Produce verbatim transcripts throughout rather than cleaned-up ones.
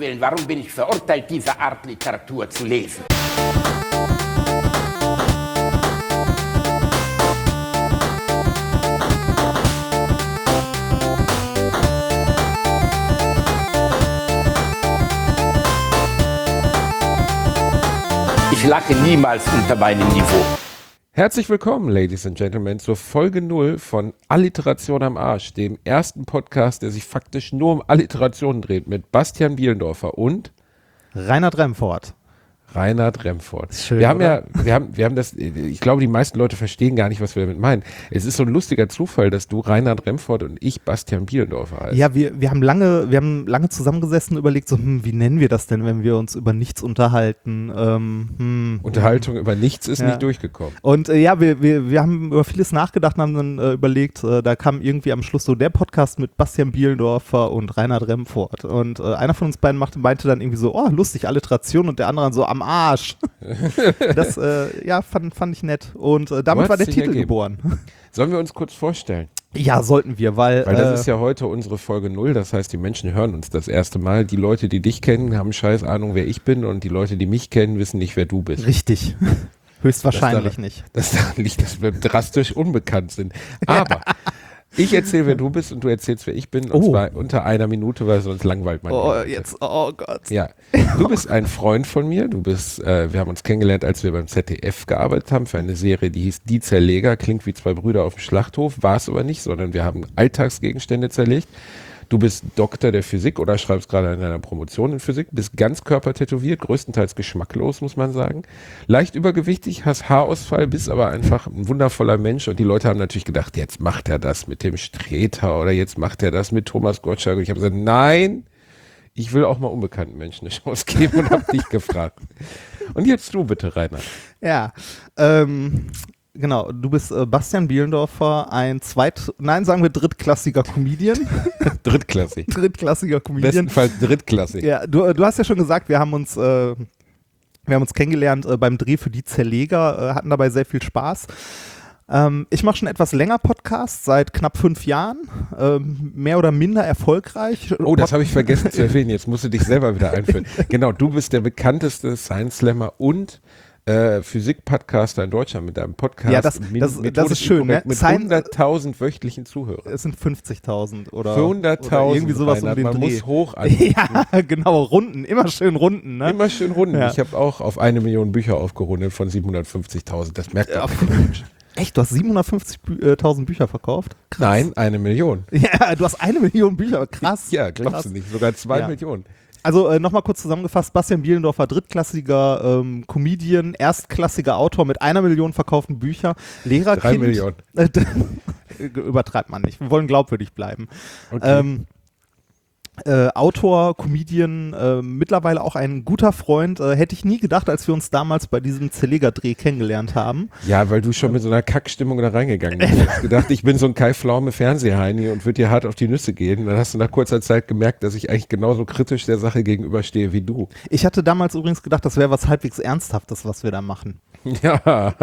Willen, warum bin ich verurteilt, diese Art Literatur zu lesen? Ich lache niemals unter meinem Niveau. Herzlich willkommen, Ladies and Gentlemen, zur Folge null von Alliteration am Arsch, dem ersten Podcast, der sich faktisch nur um Alliterationen dreht, mit Bastian Bielendorfer und Reinhard Remford. Reinhard Remford. Schön, wir haben oder? ja, wir haben, wir haben das, ich glaube, die meisten Leute verstehen gar nicht, was wir damit meinen. Es ist so ein lustiger Zufall, dass du Reinhard Remford und ich Bastian Bielendorfer heißt. Ja, wir, wir haben lange, wir haben lange zusammengesessen und überlegt, so, hm, wie nennen wir das denn, wenn wir uns über nichts unterhalten? Ähm, hm, Unterhaltung über nichts ist Ja. nicht durchgekommen. Und äh, ja, wir, wir, wir haben über vieles nachgedacht und haben dann äh, überlegt, äh, da kam irgendwie am Schluss so der Podcast mit Bastian Bielendorfer und Reinhard Remford. Und äh, einer von uns beiden machte, meinte dann irgendwie so, oh, lustig, Alliteration, und der andere dann so, am Arsch. Das, äh, ja, fand, fand ich nett. Und äh, damit So war hat's der sich Titel ergeben. geboren. Sollen wir uns kurz vorstellen? Ja, sollten wir, weil, Weil das äh, ist ja heute unsere Folge null, das heißt, die Menschen hören uns das erste Mal. Die Leute, die dich kennen, haben scheiß Ahnung, wer ich bin, und die Leute, die mich kennen, wissen nicht, wer du bist. richtig. Höchstwahrscheinlich Das daran- nicht. Das daran liegt, dass wir drastisch unbekannt sind. Aber ich erzähle, wer du bist, und du erzählst, wer ich bin, und Oh. zwar unter einer Minute, weil sonst langweilt man Oh, die. jetzt, oh Gott. Ja, du bist ein Freund von mir. Du bist, äh, wir haben uns kennengelernt, als wir beim Z D F gearbeitet haben für eine Serie, die hieß Die Zerleger. Klingt wie zwei Brüder auf dem Schlachthof, war es aber nicht, sondern wir haben Alltagsgegenstände zerlegt. Du bist Doktor der Physik oder schreibst gerade an deiner Promotion in Physik, bist ganz körpertätowiert, größtenteils geschmacklos, muss man sagen. Leicht übergewichtig, hast Haarausfall, bist aber einfach ein wundervoller Mensch, und die Leute haben natürlich gedacht, jetzt macht er das mit dem Streter oder jetzt macht er das mit Thomas Gottschalk. Und ich habe gesagt, nein, ich will auch mal unbekannten Menschen eine Chance geben und habe dich gefragt. Und jetzt du bitte, Rainer. Ja, ähm, genau, du bist äh, Bastian Bielendorfer, ein zweit, nein, sagen wir drittklassiger Comedian. Drittklassig. drittklassiger Comedian. Bestenfalls drittklassig. Ja, du, äh, du hast ja schon gesagt, wir haben uns, äh, wir haben uns kennengelernt äh, beim Dreh für Die Zerleger, äh, hatten dabei sehr viel Spaß. Ähm, ich mache schon etwas länger Podcasts, seit knapp fünf Jahren, ähm, mehr oder minder erfolgreich. Oh, das habe ich vergessen zu erwähnen. Jetzt musst du dich selber wieder einführen. Genau, du bist der bekannteste Science Slammer und äh, Physik-Podcaster in Deutschland mit deinem Podcast. Ja, das- mit- das- das methodisch ist schön, korrekt, ne? Mit Science- hunderttausend wöchentlichen Zuhörern. Es sind fünfzigtausend oder, hunderttausend. oder irgendwie sowas um Reinhard, den man Dreh. muss hoch an. Ja, genau, Runden, immer schön Runden, ne? Immer schön runden. Ja. Ich habe auch auf eine Million Bücher aufgerundet von siebenhundertfünfzigtausend. Das merkt Ja, doch kein Mensch. Echt, du hast siebenhundertfünfzigtausend Bücher verkauft? Krass. Nein, eine Million. Ja, du hast eine Million Bücher, krass. Ja, glaubst krass. du nicht. Sogar zwei Ja. Millionen. Also äh, nochmal kurz zusammengefasst, Bastian Bielendorfer, drittklassiger ähm, Comedian, erstklassiger Autor mit einer Million verkauften Bücher, Lehrerkind. Drei Millionen. Äh, übertreibt man nicht, wir wollen glaubwürdig bleiben. Okay. Ähm, äh, Autor, Comedian, äh, mittlerweile auch ein guter Freund, äh, hätte ich nie gedacht, als wir uns damals bei diesem Zerleger-Dreh kennengelernt haben. Ja, weil du schon mit so einer Kackstimmung da reingegangen bist. Du hast gedacht, ich bin so ein Kai Pflaume Fernsehheini und würde dir hart auf die Nüsse gehen. Dann hast du nach kurzer Zeit gemerkt, dass ich eigentlich genauso kritisch der Sache gegenüberstehe wie du. Ich hatte damals übrigens gedacht, das wäre was halbwegs Ernsthaftes, was wir da machen. Ja,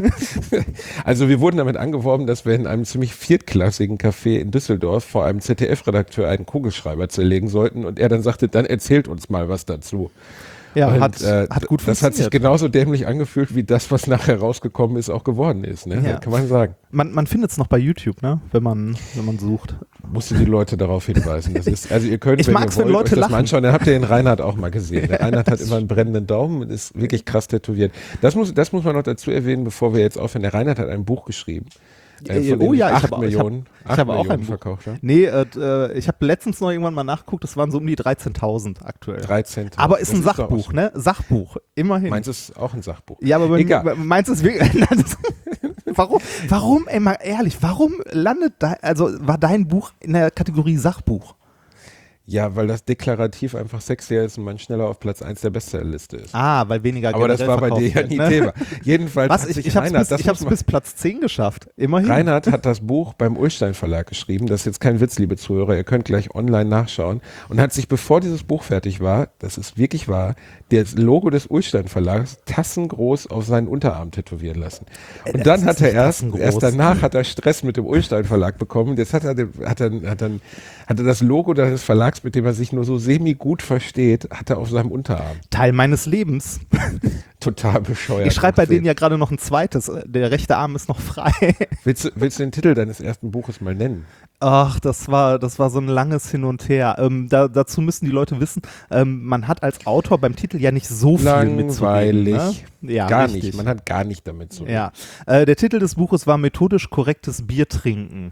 also wir wurden damit angeworben, dass wir in einem ziemlich viertklassigen Café in Düsseldorf vor einem Z D F-Redakteur einen Kugelschreiber zerlegen sollten, und er dann sagte, dann erzählt uns mal was dazu. Ja, Und, hat, äh, hat gut Das hat sich funktioniert. genauso dämlich angefühlt, wie das, was nachher rausgekommen ist, auch geworden ist. Ne? Ja. Kann man sagen. Man, man findet es noch bei YouTube, ne? wenn, man, wenn man sucht. Musste die Leute darauf hinweisen. Das ist, also ihr könnt, Ich wenn mag's, ihr wenn wollt, Leute euch das lachen. mal anschauen. Dann habt ihr den Reinhard auch mal gesehen. Der Reinhard hat immer einen brennenden Daumen und ist wirklich krass tätowiert. Das muss, das muss man noch dazu erwähnen, bevor wir jetzt aufhören. Der Reinhard hat ein Buch geschrieben. Äh, von Oh dem ja, ich acht habe auch- ich Millionen, hab- ich acht habe auch Millionen ein Buch. verkauft. Ja? Nee, äh, äh, ich habe letztens noch irgendwann mal nachgeguckt, das waren so um die dreizehntausend aktuell. dreizehntausend. Aber ist Das ein doch Sachbuch, auch- ne? Sachbuch, immerhin. Meins ist auch ein Sachbuch. Ja, aber bei Egal. mir, meins ist wirklich. Nein, das- warum, warum, ey, mal ehrlich, warum landet da, also war dein Buch in der Kategorie Sachbuch? Ja, weil das deklarativ einfach sexier ist und man schneller auf Platz eins der Bestsellerliste ist. Ah, weil weniger Aber das generell war bei dir ja verkauft nie wird, ne? Thema. Jedenfalls Was, hat ich, sich ich hab's, Reinhard, bis, das ich hab's muss man- bis Platz zehn geschafft, immerhin. Reinhard hat das Buch beim Ullstein Verlag geschrieben. Das ist jetzt kein Witz, liebe Zuhörer. Ihr könnt gleich online nachschauen. Und hat sich, bevor dieses Buch fertig war, das ist wirklich wahr, das Logo des Ullstein Verlags tassengroß auf seinen Unterarm tätowieren lassen. Und Äh, dann das hat ist er nicht erst, tassengroß. erst danach hat er Stress mit dem Ullstein Verlag bekommen. Jetzt hat er, den- hat er, hat er, hat er das Logo des Verlags Max, mit dem er sich nur so semi-gut versteht, hat er auf seinem Unterarm. Teil meines Lebens. Total bescheuert. Ich schreibe bei denen ja gerade noch ein zweites. Der rechte Arm ist noch frei. Willst du, willst du den Titel deines ersten Buches mal nennen? Ach, das war, das war so ein langes Hin und Her. Ähm, da, dazu müssen die Leute wissen, ähm, man hat als Autor beim Titel ja nicht so viel mitzureden. Ne? Ja, gar richtig. nicht. Man hat gar nicht damit zu tun. Ja. Äh, der Titel des Buches war Methodisch korrektes Bier trinken.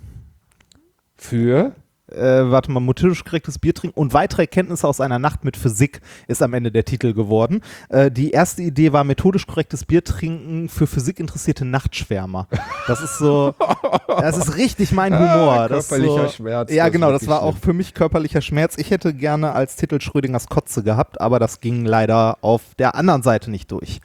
Für? Äh, warte mal, methodisch korrektes Bier trinken und weitere Erkenntnisse aus einer Nacht mit Physik ist am Ende der Titel geworden. Äh, die erste Idee war methodisch korrektes Bier trinken für physikinteressierte Nachtschwärmer. Das ist so, das ist richtig mein Humor. Ah, das körperlicher so, Schmerz. Ja, das genau, ist das war schlimm. auch für mich körperlicher Schmerz. Ich hätte gerne als Titel Schrödingers Kotze gehabt, aber das ging leider auf der anderen Seite nicht durch.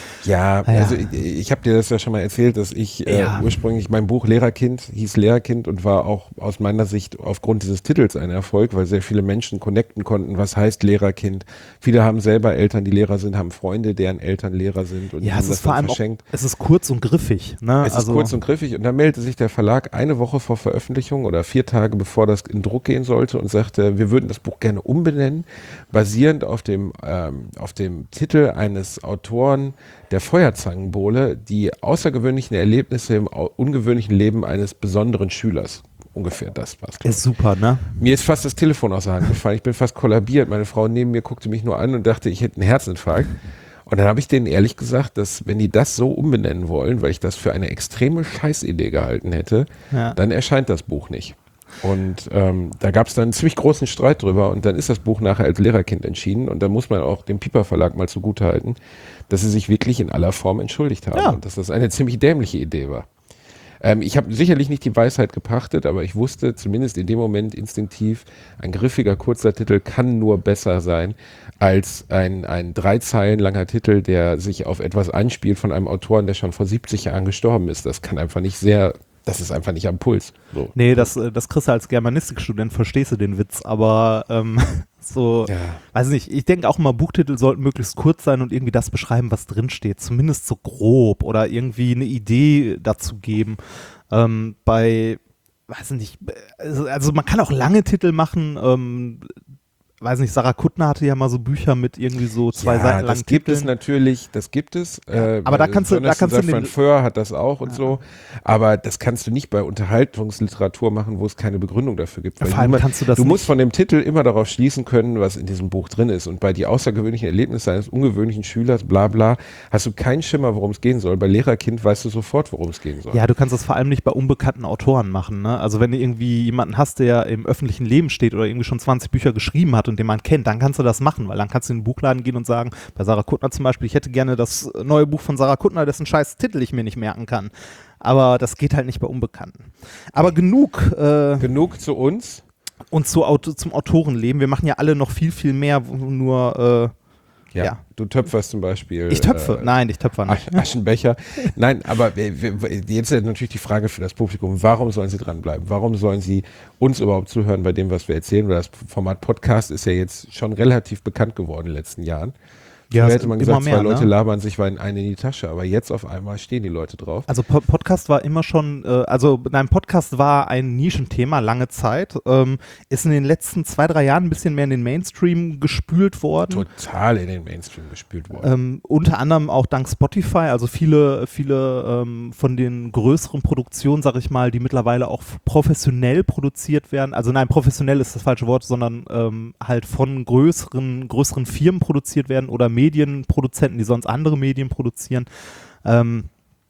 Ja, Ah, ja. also ich, ich habe dir das ja schon mal erzählt, dass ich äh, Ja. ursprünglich, mein Buch Lehrerkind hieß Lehrerkind und war auch aus meiner Sicht aufgrund dieses Titels ein Erfolg, weil sehr viele Menschen connecten konnten, was heißt Lehrerkind. Viele haben selber Eltern, die Lehrer sind, haben Freunde, deren Eltern Lehrer sind und die Ja, haben es das ist vor dann allem auch, verschenkt. es ist kurz und griffig. Ne? Es also, ist kurz und griffig und dann meldete sich der Verlag eine Woche vor Veröffentlichung oder vier Tage bevor das in Druck gehen sollte und sagte, wir würden das Buch gerne umbenennen, basierend auf dem, ähm, auf dem Titel eines Autoren der Feuerzangenbowle, die außergewöhnlichen Erlebnisse im au- ungewöhnlichen Leben eines besonderen Schülers. Ungefähr das war's. ist super, ne? Mir ist fast das Telefon aus der Hand gefallen. Ich bin fast kollabiert. Meine Frau neben mir guckte mich nur an und dachte, ich hätte einen Herzinfarkt. Und dann habe ich denen ehrlich gesagt, dass wenn die das so umbenennen wollen, weil ich das für eine extreme Scheißidee gehalten hätte, Ja. dann erscheint das Buch nicht. Und ähm, da gab es dann einen ziemlich großen Streit drüber und dann ist das Buch nachher als Lehrerkind entschieden und da muss man auch dem Piper Verlag mal zugutehalten, dass sie sich wirklich in aller Form entschuldigt haben Ja. und dass das eine ziemlich dämliche Idee war. Ähm, ich habe sicherlich nicht die Weisheit gepachtet, aber ich wusste zumindest in dem Moment instinktiv, ein griffiger kurzer Titel kann nur besser sein als ein, ein drei Zeilen langer Titel, der sich auf etwas anspielt von einem Autoren, der schon vor siebzig Jahren gestorben ist. Das kann einfach nicht sehr, das ist einfach nicht am Puls. So. Nee, das, äh, das kriegst du als Germanistikstudent, verstehst du den Witz, aber ähm, so, Ja. weiß nicht, ich denke auch immer, Buchtitel sollten möglichst kurz sein und irgendwie das beschreiben, was drinsteht, zumindest so grob oder irgendwie eine Idee dazu geben. Ähm, bei, weiß nicht, also, also man kann auch lange Titel machen, ähm, weiß nicht, Sarah Kuttner hatte ja mal so Bücher mit irgendwie so zwei ja, Seiten langen das gibt es Titeln. natürlich, das gibt es. Äh, aber da kannst du- da Jonathan kannst du Safran den- Foer hat das auch und so. Aber das kannst du nicht bei Unterhaltungsliteratur machen, wo es keine Begründung dafür gibt. Weil Vor allem niemand- kannst du das du musst nicht- von dem Titel immer darauf schließen können, was in diesem Buch drin ist. Und bei die außergewöhnlichen Erlebnisse eines ungewöhnlichen Schülers, bla bla, hast du keinen Schimmer, worum es gehen soll. Bei Lehrerkind weißt du sofort, worum es gehen soll. Ja, du kannst das vor allem nicht bei unbekannten Autoren machen. Ne? Also wenn du irgendwie jemanden hast, der im öffentlichen Leben steht oder irgendwie schon zwanzig Bücher geschrieben hat und den man kennt, dann kannst du das machen, weil dann kannst du in den Buchladen gehen und sagen, bei Sarah Kuttner zum Beispiel, ich hätte gerne das neue Buch von Sarah Kuttner, dessen scheiß Titel ich mir nicht merken kann. Aber das geht halt nicht bei Unbekannten. Aber genug äh, Genug zu uns. und zu Auto, zum Autorenleben. Wir machen ja alle noch viel, viel mehr, wo nur äh, Ja. Ja. Du töpferst zum Beispiel. ich töpfe. äh, Nein, ich töpfe nicht. Asch- Aschenbecher. Nein, aber wir- wir- jetzt ist natürlich die Frage für das Publikum, warum sollen sie dranbleiben? Warum sollen sie uns überhaupt zuhören bei dem, was wir erzählen? Weil das Format Podcast ist ja jetzt schon relativ bekannt geworden in den letzten Jahren. Ja, Früher es hätte man immer gesagt, mehr, zwei Leute ne? labern sich einen in die Tasche, aber jetzt auf einmal stehen die Leute drauf. Also Po- Podcast war immer schon, äh, also nein, Podcast war ein Nischenthema lange Zeit, ähm, ist in den letzten zwei, drei Jahren ein bisschen mehr in den Mainstream gespült worden. Total in den Mainstream gespült worden. Ähm, unter anderem auch dank Spotify, also viele, viele ähm, von den größeren Produktionen, sag ich mal, die mittlerweile auch professionell produziert werden, also nein, professionell ist das falsche Wort, sondern ähm, halt von größeren, größeren Firmen produziert werden oder Medienproduzenten, die sonst andere Medien produzieren. Ähm,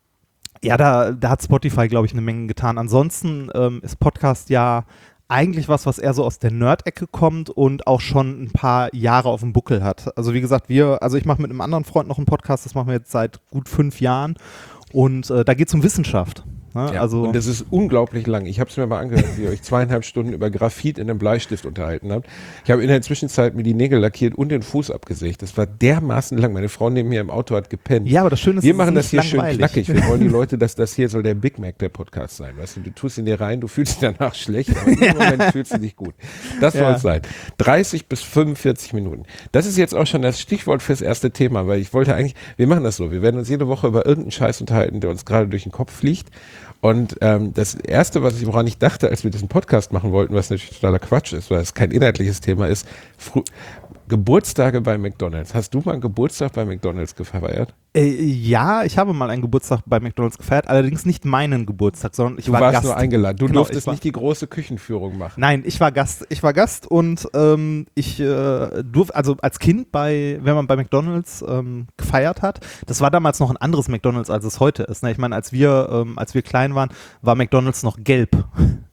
ja, da, da hat Spotify, glaube ich, eine Menge getan. Ansonsten ähm, ist Podcast ja eigentlich was, was eher so aus der Nerd-Ecke kommt und auch schon ein paar Jahre auf dem Buckel hat. Also wie gesagt, wir, also ich mache mit einem anderen Freund noch einen Podcast, das machen wir jetzt seit gut fünf Jahren und äh, da geht es um Wissenschaft. Ne? Ja, Also und das ist unglaublich lang. Ich habe es mir mal angehört, wie ihr euch zweieinhalb Stunden über Graphit in einem Bleistift unterhalten habt. Ich habe in der Zwischenzeit mir die Nägel lackiert und den Fuß abgesägt. Das war dermaßen lang. Meine Frau neben mir im Auto hat gepennt. ja, aber das Schöne ist, Wir es ist machen das hier nicht schön langweilig. knackig. Wir wollen die Leute, dass das hier soll der Big Mac der Podcast sein. Weißt du, du tust ihn dir rein, du fühlst dich danach schlecht, aber in dem Moment fühlst du dich gut. Das soll Ja. es sein. dreißig bis fünfundvierzig Minuten. Das ist jetzt auch schon das Stichwort fürs erste Thema, weil ich wollte eigentlich, wir machen das so, wir werden uns jede Woche über irgendeinen Scheiß unterhalten, der uns gerade durch den Kopf fliegt Und ähm, das Erste, was ich, woran ich dachte, als wir diesen Podcast machen wollten, was natürlich totaler Quatsch ist, weil es kein inhaltliches Thema ist, Fr- Geburtstage bei McDonald's. Hast du mal einen Geburtstag bei McDonald's gefeiert? Äh, ja, ich habe mal einen Geburtstag bei McDonald's gefeiert, allerdings nicht meinen Geburtstag, sondern ich Du war warst Gast. nur eingeladen. Du Genau, durftest ich war- nicht die große Küchenführung machen. Nein, ich war Gast. Ich war Gast und ähm, ich äh, durfte, also als Kind bei, wenn man bei McDonald's ähm, gefeiert hat, das war damals noch ein anderes McDonald's, als es heute ist. Ne? Ich meine, als wir, ähm, als wir klein waren, war McDonald's noch gelb.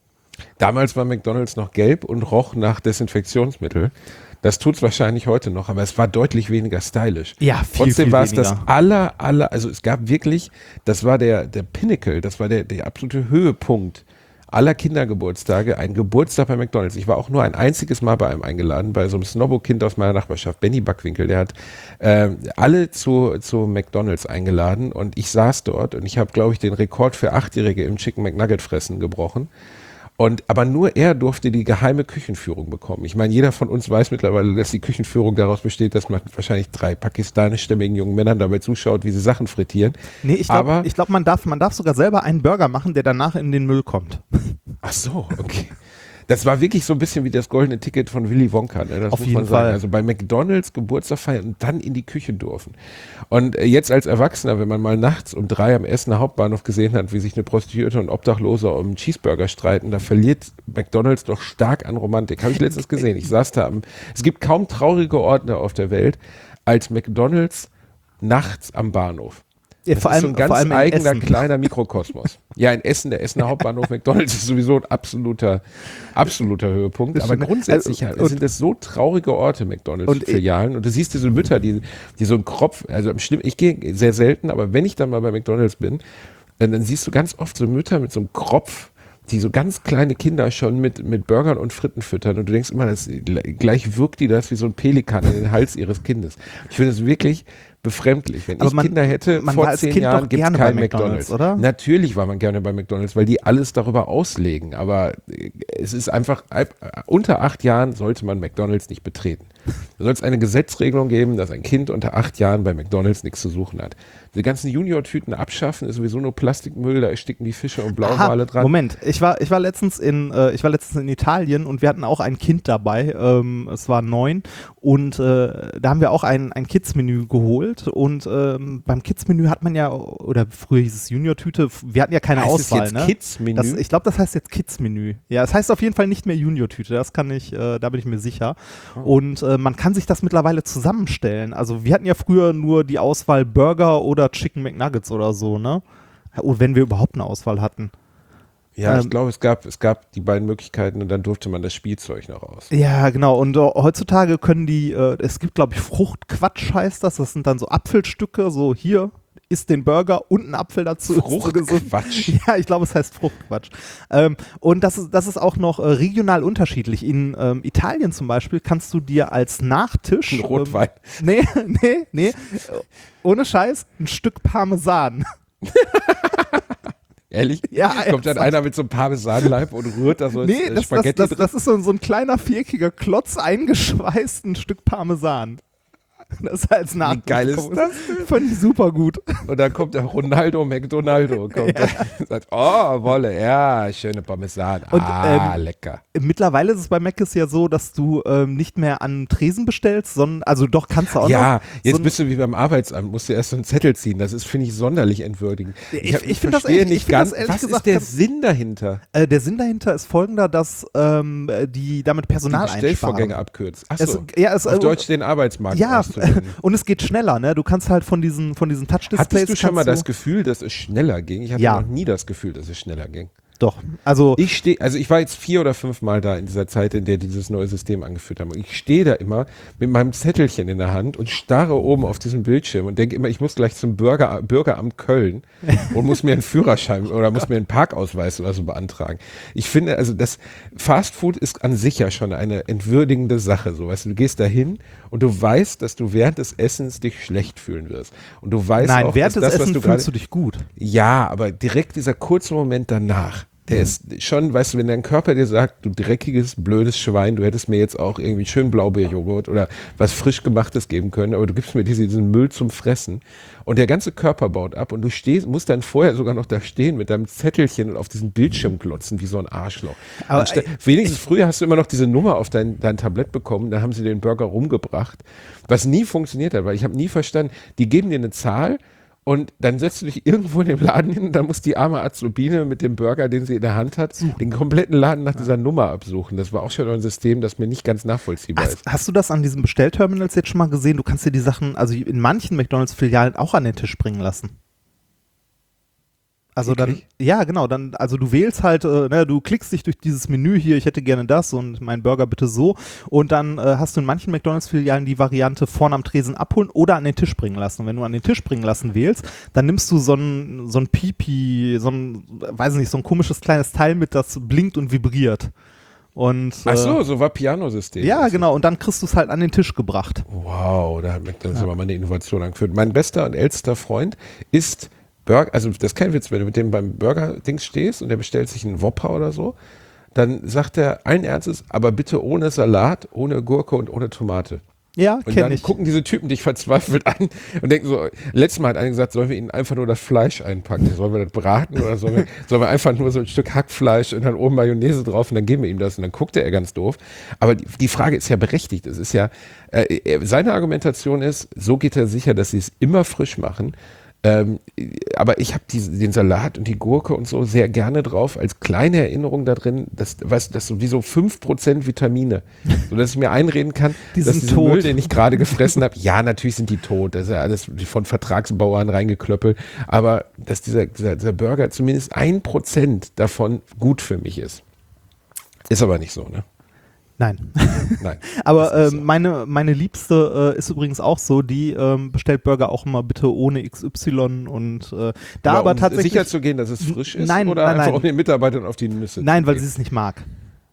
Damals war McDonald's noch gelb und roch nach Desinfektionsmittel. Das tut's wahrscheinlich heute noch, aber es war deutlich weniger stylisch. Ja, viel, Trotzdem viel war es weniger. das aller, aller, also es gab wirklich, das war der, der Pinnacle, das war der, der absolute Höhepunkt aller Kindergeburtstage, ein Geburtstag bei McDonald's. Ich war auch nur ein einziges Mal bei einem eingeladen, bei so einem Snobbo-Kind aus meiner Nachbarschaft, Benny Backwinkel, der hat äh, alle zu, zu McDonald's eingeladen und ich saß dort und ich habe, glaube ich, den Rekord für Achtjährige im Chicken McNugget fressen gebrochen. Und, aber nur er durfte die geheime Küchenführung bekommen. Ich meine, jeder von uns weiß mittlerweile, dass die Küchenführung daraus besteht, dass man wahrscheinlich drei pakistanischstämmigen jungen Männern dabei zuschaut, wie sie Sachen frittieren. Nee, ich Aber- glaube, ich glaub, man, darf, man darf sogar selber einen Burger machen, der danach in den Müll kommt. Ach so, okay. Das war wirklich so ein bisschen wie das goldene Ticket von Willy Wonka. Ne? Das Auf muss jeden man sagen. Fall. Also bei McDonald's Geburtstag feiern und dann in die Küche dürfen. Und äh, jetzt als Erwachsener, wenn man mal nachts um drei am Essener Hauptbahnhof gesehen hat, wie sich eine Prostituierte und Obdachloser um einen Cheeseburger streiten, da verliert McDonald's doch stark an Romantik. Habe ich letztens gesehen. Ich saß da am, es gibt kaum traurige Orte auf der Welt als McDonald's nachts am Bahnhof. Ja, Das vor ist allem, so ein ganz vor allem in eigener Essen. kleiner Mikrokosmos. Ja, in Essen, der Essener Hauptbahnhof McDonald's ist sowieso ein absoluter, absoluter Höhepunkt. Das Aber stimmt. grundsätzlich Also, sind das so traurige Orte, und- McDonald's-Filialen. Und du siehst diese Mütter, die, die so einen Kropf, also am schlimm, ich gehe sehr selten, aber wenn ich dann mal bei McDonald's bin, dann, dann siehst du ganz oft so Mütter mit so einem Kropf, die so ganz kleine Kinder schon mit, mit Burgern und Fritten füttern. Und du denkst immer, das, gleich wirkt die das wie so ein Pelikan in den Hals ihres Kindes. Ich finde es wirklich befremdlich. Wenn Aber ich man- Kinder hätte, man vor war als zehn Kind Jahren doch gibt es gerne kein bei McDonald's. McDonald's, oder? Natürlich war man gerne bei McDonald's, weil die alles darüber auslegen. Aber äh, es ist einfach, äh, unter acht Jahren sollte man McDonald's nicht betreten. Da soll es eine Gesetzregelung geben, dass ein Kind unter acht Jahren bei McDonald's nichts zu suchen hat. Die ganzen Junior-Tüten abschaffen, ist sowieso nur Plastikmüll, da ersticken die Fische und Blauwale dran. Moment, ich war, ich war letztens in, äh, ich war letztens in Italien und wir hatten auch ein Kind dabei. Ähm, es war neun und äh, da haben wir auch ein, ein Kids-Menü geholt und ähm, beim Kids-Menü hat man ja, oder früher hieß es Junior-Tüte, wir hatten ja keine Heißt es Auswahl. jetzt ne? Kids-Menü? Das, ich glaube, das heißt jetzt Kids-Menü. Ja, es heißt auf jeden Fall nicht mehr Junior-Tüte, das kann ich, äh, da bin ich mir sicher. Oh. Und äh, man kann sich das mittlerweile zusammenstellen. Also wir hatten ja früher nur die Auswahl Burger oder Chicken McNuggets oder so, ne? Und wenn wir überhaupt eine Auswahl hatten. Ja, ich Ähm, glaube, es gab, es gab die beiden Möglichkeiten und dann durfte man das Spielzeug noch aus. Ja, genau. Und äh, heutzutage können die, äh, es gibt, glaube ich, Fruchtquatsch heißt das. Das sind dann so Apfelstücke, so hier isst den Burger und ein Apfel dazu. Fruchtquatsch. Ja, ich glaube, es heißt Fruchtquatsch. Ähm, und das ist, das ist auch noch äh, regional unterschiedlich. In ähm, Italien zum Beispiel kannst du dir als Nachtisch. Ein Rotwein. Ähm, nee, nee, nee. äh, Ohne Scheiß, ein Stück Parmesan. Ehrlich? Ja, Kommt dann ernsthaft. einer mit so einem Parmesanleib und rührt da so Nee, ins, äh, das, das, Spaghetti das, drin? das ist so, so ein kleiner viereckiger Klotz eingeschweißt, ein Stück Parmesan. Das ist als Nachtisch. geil ist das Fand ich super gut. Und dann kommt der Ronaldo McDonaldo kommt dann und sagt, oh, Wolle, ja, schöne Parmesan. Und, ah, ähm, lecker. Mittlerweile ist es bei Mc's ja so, dass du ähm, nicht mehr an Tresen bestellst, sondern, also doch kannst du auch Ja, noch. jetzt so bist du wie beim Arbeitsamt, musst du erst so einen Zettel ziehen. Das ist, finde ich, sonderlich entwürdigend. Ich- hab- ich find das verstehe ehrlich- ich nicht find das ganz, ehrlich was gesagt ist der ganz- Sinn dahinter? äh, der Sinn dahinter ist folgender, dass ähm, die damit Personal Die Bestellvorgänge einsparen. abkürzt. Es, Achso, ja, es, auf äh, Deutsch den Arbeitsmarkt ja, auszudünnen. und es geht schneller, ne? Du kannst halt von diesen, von diesen Touch-Displays. Hattest du schon mal kannst das Gefühl, dass es schneller ging? Ich hatte Ja. noch nie das Gefühl, dass es schneller ging. Doch. Also, Ich stehe, also ich war jetzt vier oder fünf Mal da in dieser Zeit, in der dieses neue System angeführt haben. Und ich stehe da immer mit meinem Zettelchen in der Hand und starre oben auf diesen Bildschirm und denke immer, ich muss gleich zum Bürger, Bürgeramt Köln und muss mir einen Führerschein oder muss mir einen Parkausweis oder so beantragen. Ich finde, also das Fast Food ist an sich ja schon eine entwürdigende Sache. So, weißt du, du gehst da hin und du weißt, dass du während des Essens dich schlecht fühlen wirst. Und du weißt nein, auch, während dass des das, was Essens du gerade fühlst du dich gut. ja, aber direkt dieser kurze Moment danach, Der ist schon, weißt du, wenn dein Körper dir sagt, du dreckiges, blödes Schwein, du hättest mir jetzt auch irgendwie schön Blaubeerjoghurt oder was frisch gemachtes geben können, aber du gibst mir diesen, diesen Müll zum Fressen und der ganze Körper baut ab und du stehst, musst dann vorher sogar noch da stehen mit deinem Zettelchen und auf diesen Bildschirm glotzen wie so ein Arschloch. Aber Anstatt, wenigstens früher hast du immer noch diese Nummer auf dein, dein Tablett bekommen, da haben sie den Burger rumgebracht, was nie funktioniert hat, weil ich habe nie verstanden, die geben dir eine Zahl. Und dann setzt du dich irgendwo in dem Laden hin und dann muss die arme Azubine mit dem Burger, den sie in der Hand hat, den kompletten Laden nach dieser Nummer absuchen. Das war auch schon ein System, das mir nicht ganz nachvollziehbar Hast, ist. hast du das an diesen Bestellterminals jetzt schon mal gesehen? Du kannst dir die Sachen, also in manchen McDonalds-Filialen auch an den Tisch bringen lassen. Also dann, Wirklich? ja genau, dann, also du wählst halt, äh, ne, du klickst dich durch dieses Menü hier, ich hätte gerne das und meinen Burger bitte so und dann äh, hast du in manchen McDonalds-Filialen die Variante vorne am Tresen abholen oder an den Tisch bringen lassen. Und wenn du an den Tisch bringen lassen wählst, dann nimmst du so ein, so ein Pipi, so ein, weiß nicht, so ein komisches kleines Teil mit, das blinkt und vibriert. Und, Ach so, äh, so war Piano-System. ja, genau, und dann kriegst du es halt an den Tisch gebracht. Wow, da hat McDonalds aber mal eine Innovation angeführt. Mein bester und ältester Freund ist Burger, also das ist kein Witz, wenn du mit dem beim Burger-Dings stehst und der bestellt sich einen Whopper oder so, dann sagt er allen Ernstes, aber bitte ohne Salat, ohne Gurke und ohne Tomate. Ja, Und kenn dann ich. gucken diese Typen dich verzweifelt an und denken so, letztes Mal hat einer gesagt, sollen wir ihnen einfach nur das Fleisch einpacken? Sollen wir das braten oder sollen wir, sollen wir einfach nur so ein Stück Hackfleisch und dann oben Mayonnaise drauf und dann geben wir ihm das und dann guckt er ganz doof. Aber die, die Frage ist ja berechtigt. Es ist ja, äh, seine Argumentation ist, so geht er sicher, dass sie es immer frisch machen. Ähm, aber ich habe den Salat und die Gurke und so sehr gerne drauf, als kleine Erinnerung da drin, dass, weißt, das so wie so fünf Prozent Vitamine, sodass ich mir einreden kann, Die dass sind dieser tot. Müll, den ich gerade gefressen habe, ja, natürlich sind die tot, das ist ja alles von Vertragsbauern reingeklöppelt, aber dass dieser, dieser, dieser Burger zumindest ein Prozent davon gut für mich ist. Ist aber nicht so, ne? Nein. Nein. Aber ist nicht ähm, so. meine, meine Liebste äh, ist übrigens auch so, die ähm, bestellt Burger auch immer bitte ohne X Y und äh, da aber aber um tatsächlich. sicher zu gehen, dass es frisch ist, Nein, oder nein, einfach nein. um den Mitarbeitern auf die Nüsse Nein, zu weil gehen? sie es nicht mag.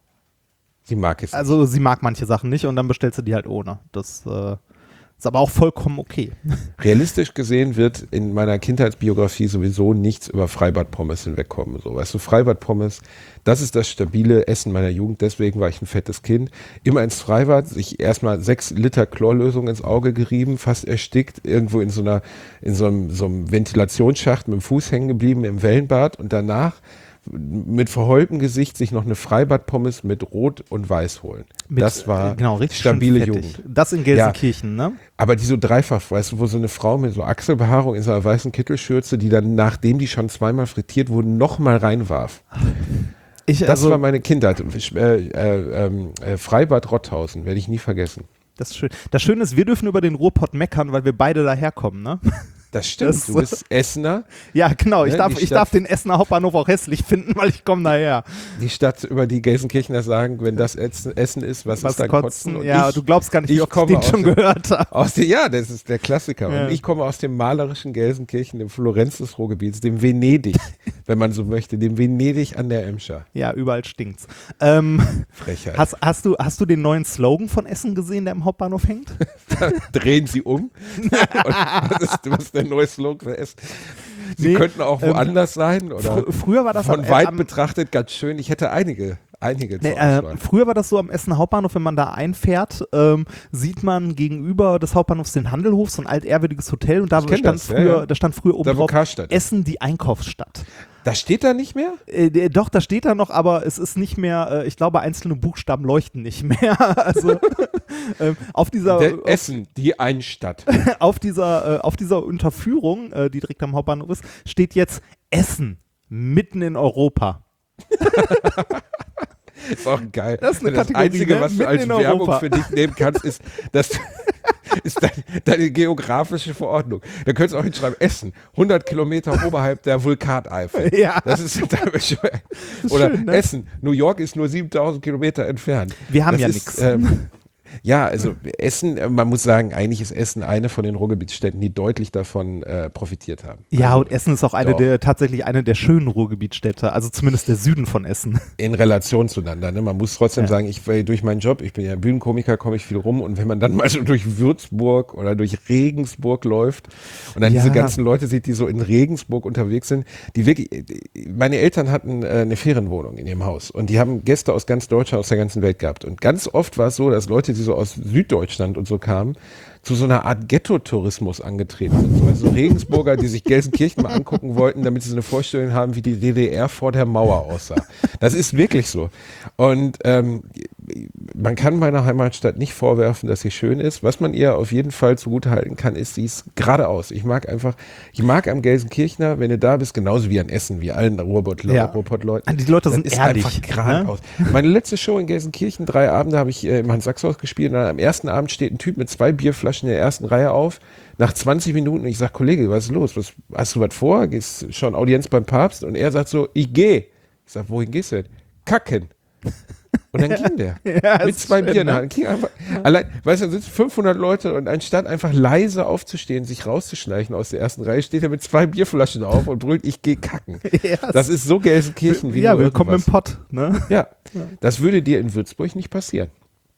Sie mag es nicht. Also sie mag manche Sachen nicht und dann bestellt sie die halt ohne. Das äh, ist aber auch vollkommen okay. Realistisch gesehen wird in meiner Kindheitsbiografie sowieso nichts über Freibad-Pommes hinwegkommen. So, weißt du, Freibad-Pommes, das ist das stabile Essen meiner Jugend, deswegen war ich ein fettes Kind. Immer ins Freibad, sich erstmal sechs Liter Chlorlösung ins Auge gerieben, fast erstickt, irgendwo in so einer, in so einem, so einem Ventilationsschacht mit dem Fuß hängen geblieben im Wellenbad und danach mit verheultem Gesicht sich noch eine Freibad-Pommes mit Rot und Weiß holen. Mit, das war äh, genau, richtig stabile schön fettig. Jugend. Das in Gelsenkirchen, ne? Aber die so dreifach, weißt du, wo so eine Frau mit so Achselbehaarung in so einer weißen Kittelschürze, die dann, nachdem die schon zweimal frittiert wurden, nochmal reinwarf. Ich, Das also, war meine Kindheit. Äh, äh, ähm, äh, Freibad Rotthausen, werde ich nie vergessen. das, ist schön. Das Schöne ist, wir dürfen über den Ruhrpott meckern, weil wir beide daherkommen, ne? Das stimmt, Das- du bist Essener, Ja, genau. Ich Ne, darf, die ich Stadt- darf den Essener Hauptbahnhof auch hässlich finden, weil ich komme daher. die Stadt, über die Gelsenkirchener sagen, wenn das Essen Essen ist, was, Was ist dann kotzen? Kotzen? Und Ja, ich, du glaubst gar nicht, wie ich oft ich komme den aus schon dem- gehört habe. aus dem, ja, das ist der Klassiker. Ja. Und ich komme aus dem malerischen Gelsenkirchen, dem Florenz des Ruhrgebiets, dem Venedig, wenn man so möchte, dem Venedig an der Emscher. Ja, überall stinkt's. Ähm, Frechheit. hast, hast, du, hast du den neuen Slogan von Essen gesehen, der im Hauptbahnhof hängt? Drehen Sie um. Und was, ist, was ist der neue Slogan für Essen? Sie Nee, könnten auch ähm, woanders sein oder Fr früher war das von am, weit am, betrachtet ganz schön. Ich hätte einige, einige Nee, zur äh, Auswahl. früher war das so am Essener Hauptbahnhof, wenn man da einfährt, ähm, sieht man gegenüber des Hauptbahnhofs den Handelhof, so ein altehrwürdiges Hotel und da Ich kenn stand, das, ja, früher, ja. da stand früher oben Da, wo drauf Karstadt ist. Essen, die Einkaufsstadt. Das steht da nicht mehr? Äh, der- doch, da steht da noch, aber es ist nicht mehr, äh, ich glaube, einzelne Buchstaben leuchten nicht mehr. Also ähm, auf dieser Der auf, Essen, die Einstadt. auf dieser äh, auf dieser Unterführung, äh, die direkt am Hauptbahnhof ist, steht jetzt Essen mitten in Europa. Ist auch geil. Das ist eine das Kategorie, Einzige, ne? was du Mitten als in Werbung Europa. für dich nehmen kannst, ist, dass du, ist dein, deine geografische Verordnung. Da könntest du auch hinschreiben, Essen, hundert Kilometer oberhalb der Vulkaneifel. Ja. Das ist damit schon, oder schön, ne? Essen, New York ist nur siebentausend Kilometer entfernt. Wir haben das ja ist, nix. Ähm, Ja, also Essen, äh, man muss sagen, eigentlich ist Essen eine von den Ruhrgebietsstädten, die deutlich davon äh, profitiert haben. Ja, also, und Essen ist auch eine doch. der, tatsächlich eine der schönen Ruhrgebietsstädte, also zumindest der Süden von Essen. In Relation zueinander. Ne? Man muss trotzdem Ja. sagen, ich weil durch meinen Job, ich bin ja Bühnenkomiker, komme ich viel rum und wenn man dann mal so durch Würzburg oder durch Regensburg läuft und dann Ja. diese ganzen Leute sieht, die so in Regensburg unterwegs sind, die wirklich, meine Eltern hatten äh, eine Ferienwohnung in ihrem Haus und die haben Gäste aus ganz Deutschland, aus der ganzen Welt gehabt und ganz oft war es so, dass Leute, die so aus Süddeutschland und so kamen, zu so einer Art Ghetto-Tourismus angetreten sind. So, also Regensburger, die sich Gelsenkirchen mal angucken wollten, damit sie so eine Vorstellung haben, wie die D D R vor der Mauer aussah. Das ist wirklich so. Und ähm, man kann meiner Heimatstadt nicht vorwerfen, dass sie schön ist. Was man ihr auf jeden Fall zugutehalten kann, ist, sie ist geradeaus. Ich mag einfach, ich mag am Gelsenkirchener, wenn du da bist, genauso wie an Essen, wie allen Ruhrpott-Leuten. Ja. Ruhrpott-Leuten. Die Leute Das sind ist ehrlich, einfach geradeaus. Meine letzte Show in Gelsenkirchen, drei Abende, habe ich äh, im Hans-Sachs-Haus gespielt und am ersten Abend steht ein Typ mit zwei Bierflaschen in der ersten Reihe auf. Nach zwanzig Minuten, ich sag, Kollege, was ist los? Was, hast du was vor? Gehst schon Audienz beim Papst? Und er sagt so, ich gehe. Ich sag, wohin gehst du denn? Kacken. Und dann ging der. Ja, mit ist zwei schön, Bier in der ne? Hand. Ging einfach, allein, weißt du, da sitzen fünfhundert Leute und anstatt einfach leise aufzustehen, sich rauszuschleichen aus der ersten Reihe, steht er mit zwei Bierflaschen auf und brüllt, ich gehe kacken. Ja, Das ist so Gelsenkirchen wie ja, nur willkommen im irgendwas. Pott, ne? Ja, das würde dir in Würzburg nicht passieren.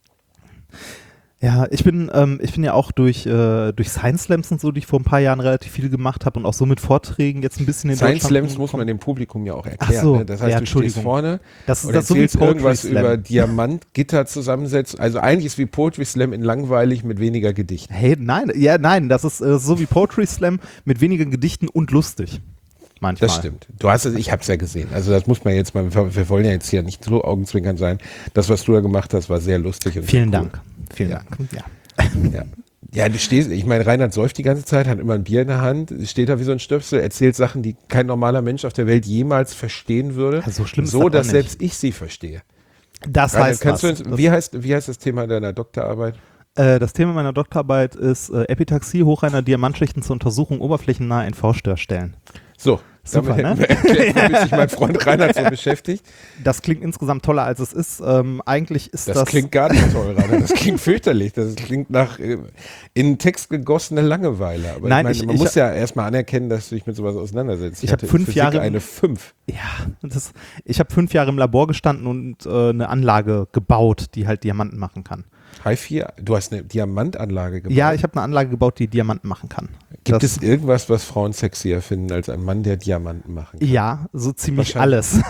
Ja, ich bin, ähm, ich bin ja auch durch, äh, durch Science Slams und so, die ich vor ein paar Jahren relativ viel gemacht habe und auch so mit Vorträgen jetzt ein bisschen in Science Deutschland Slams muss man dem Publikum ja auch erklären. Ach so, ne? Das heißt, ja, du stehst Entschuldigung. vorne Das ist und das so wie erzählst Poetry irgendwas Slam. über Diamantgitter zusammensetzt. Also eigentlich ist wie Poetry Slam in langweilig mit weniger Gedichten. Hey, nein, ja, nein, das ist äh, so wie Poetry Slam mit weniger Gedichten und lustig. Manchmal. Das stimmt. Du hast es, ich habe es ja gesehen. Also das muss man jetzt mal, wir wir wollen ja jetzt hier nicht so augenzwinkern sein. Das, was du da gemacht hast, war sehr lustig. Und Vielen sehr cool. Dank. Vielen Ja. Dank. Ja. Ja. Ja, du stehst, ich meine, Reinhard säuft die ganze Zeit, hat immer ein Bier in der Hand, steht da wie so ein Stöpsel, erzählt Sachen, die kein normaler Mensch auf der Welt jemals verstehen würde. Ja, so schlimm ist so, das auch dass nicht. selbst ich sie verstehe. Das Reinhard, heißt kannst was. du uns, wie, heißt, wie heißt das Thema deiner Doktorarbeit? Äh, das Thema meiner Doktorarbeit ist äh, Epitaxie hochreiner Diamantschichten zur Untersuchung oberflächennaher N V-Störstellen. So, Super, damit hätten ne? wir erklärt, womit sich mein Freund Reinhard so beschäftigt. Das klingt insgesamt toller, als es ist. Ähm, eigentlich ist Das, das... klingt gar nicht toll, Reinhard. Das klingt fürchterlich. Das klingt nach äh, in den Text gegossene Langeweile. Aber Nein, ich meine, ich- man ich- muss ja erstmal anerkennen, dass du dich mit sowas auseinandersetzt. Ich hab hatte in fünf Physik Jahre- eine fünf. Ja, das, ich habe fünf Jahre im Labor gestanden und äh, eine Anlage gebaut, die halt Diamanten machen kann. High vier, du hast eine Diamantanlage gebaut. Ja, ich habe eine Anlage gebaut, die Diamanten machen kann. Gibt das, es irgendwas, was Frauen sexier finden als ein Mann, der Diamanten machen kann? Ja, so ziemlich Wahrscheinlich.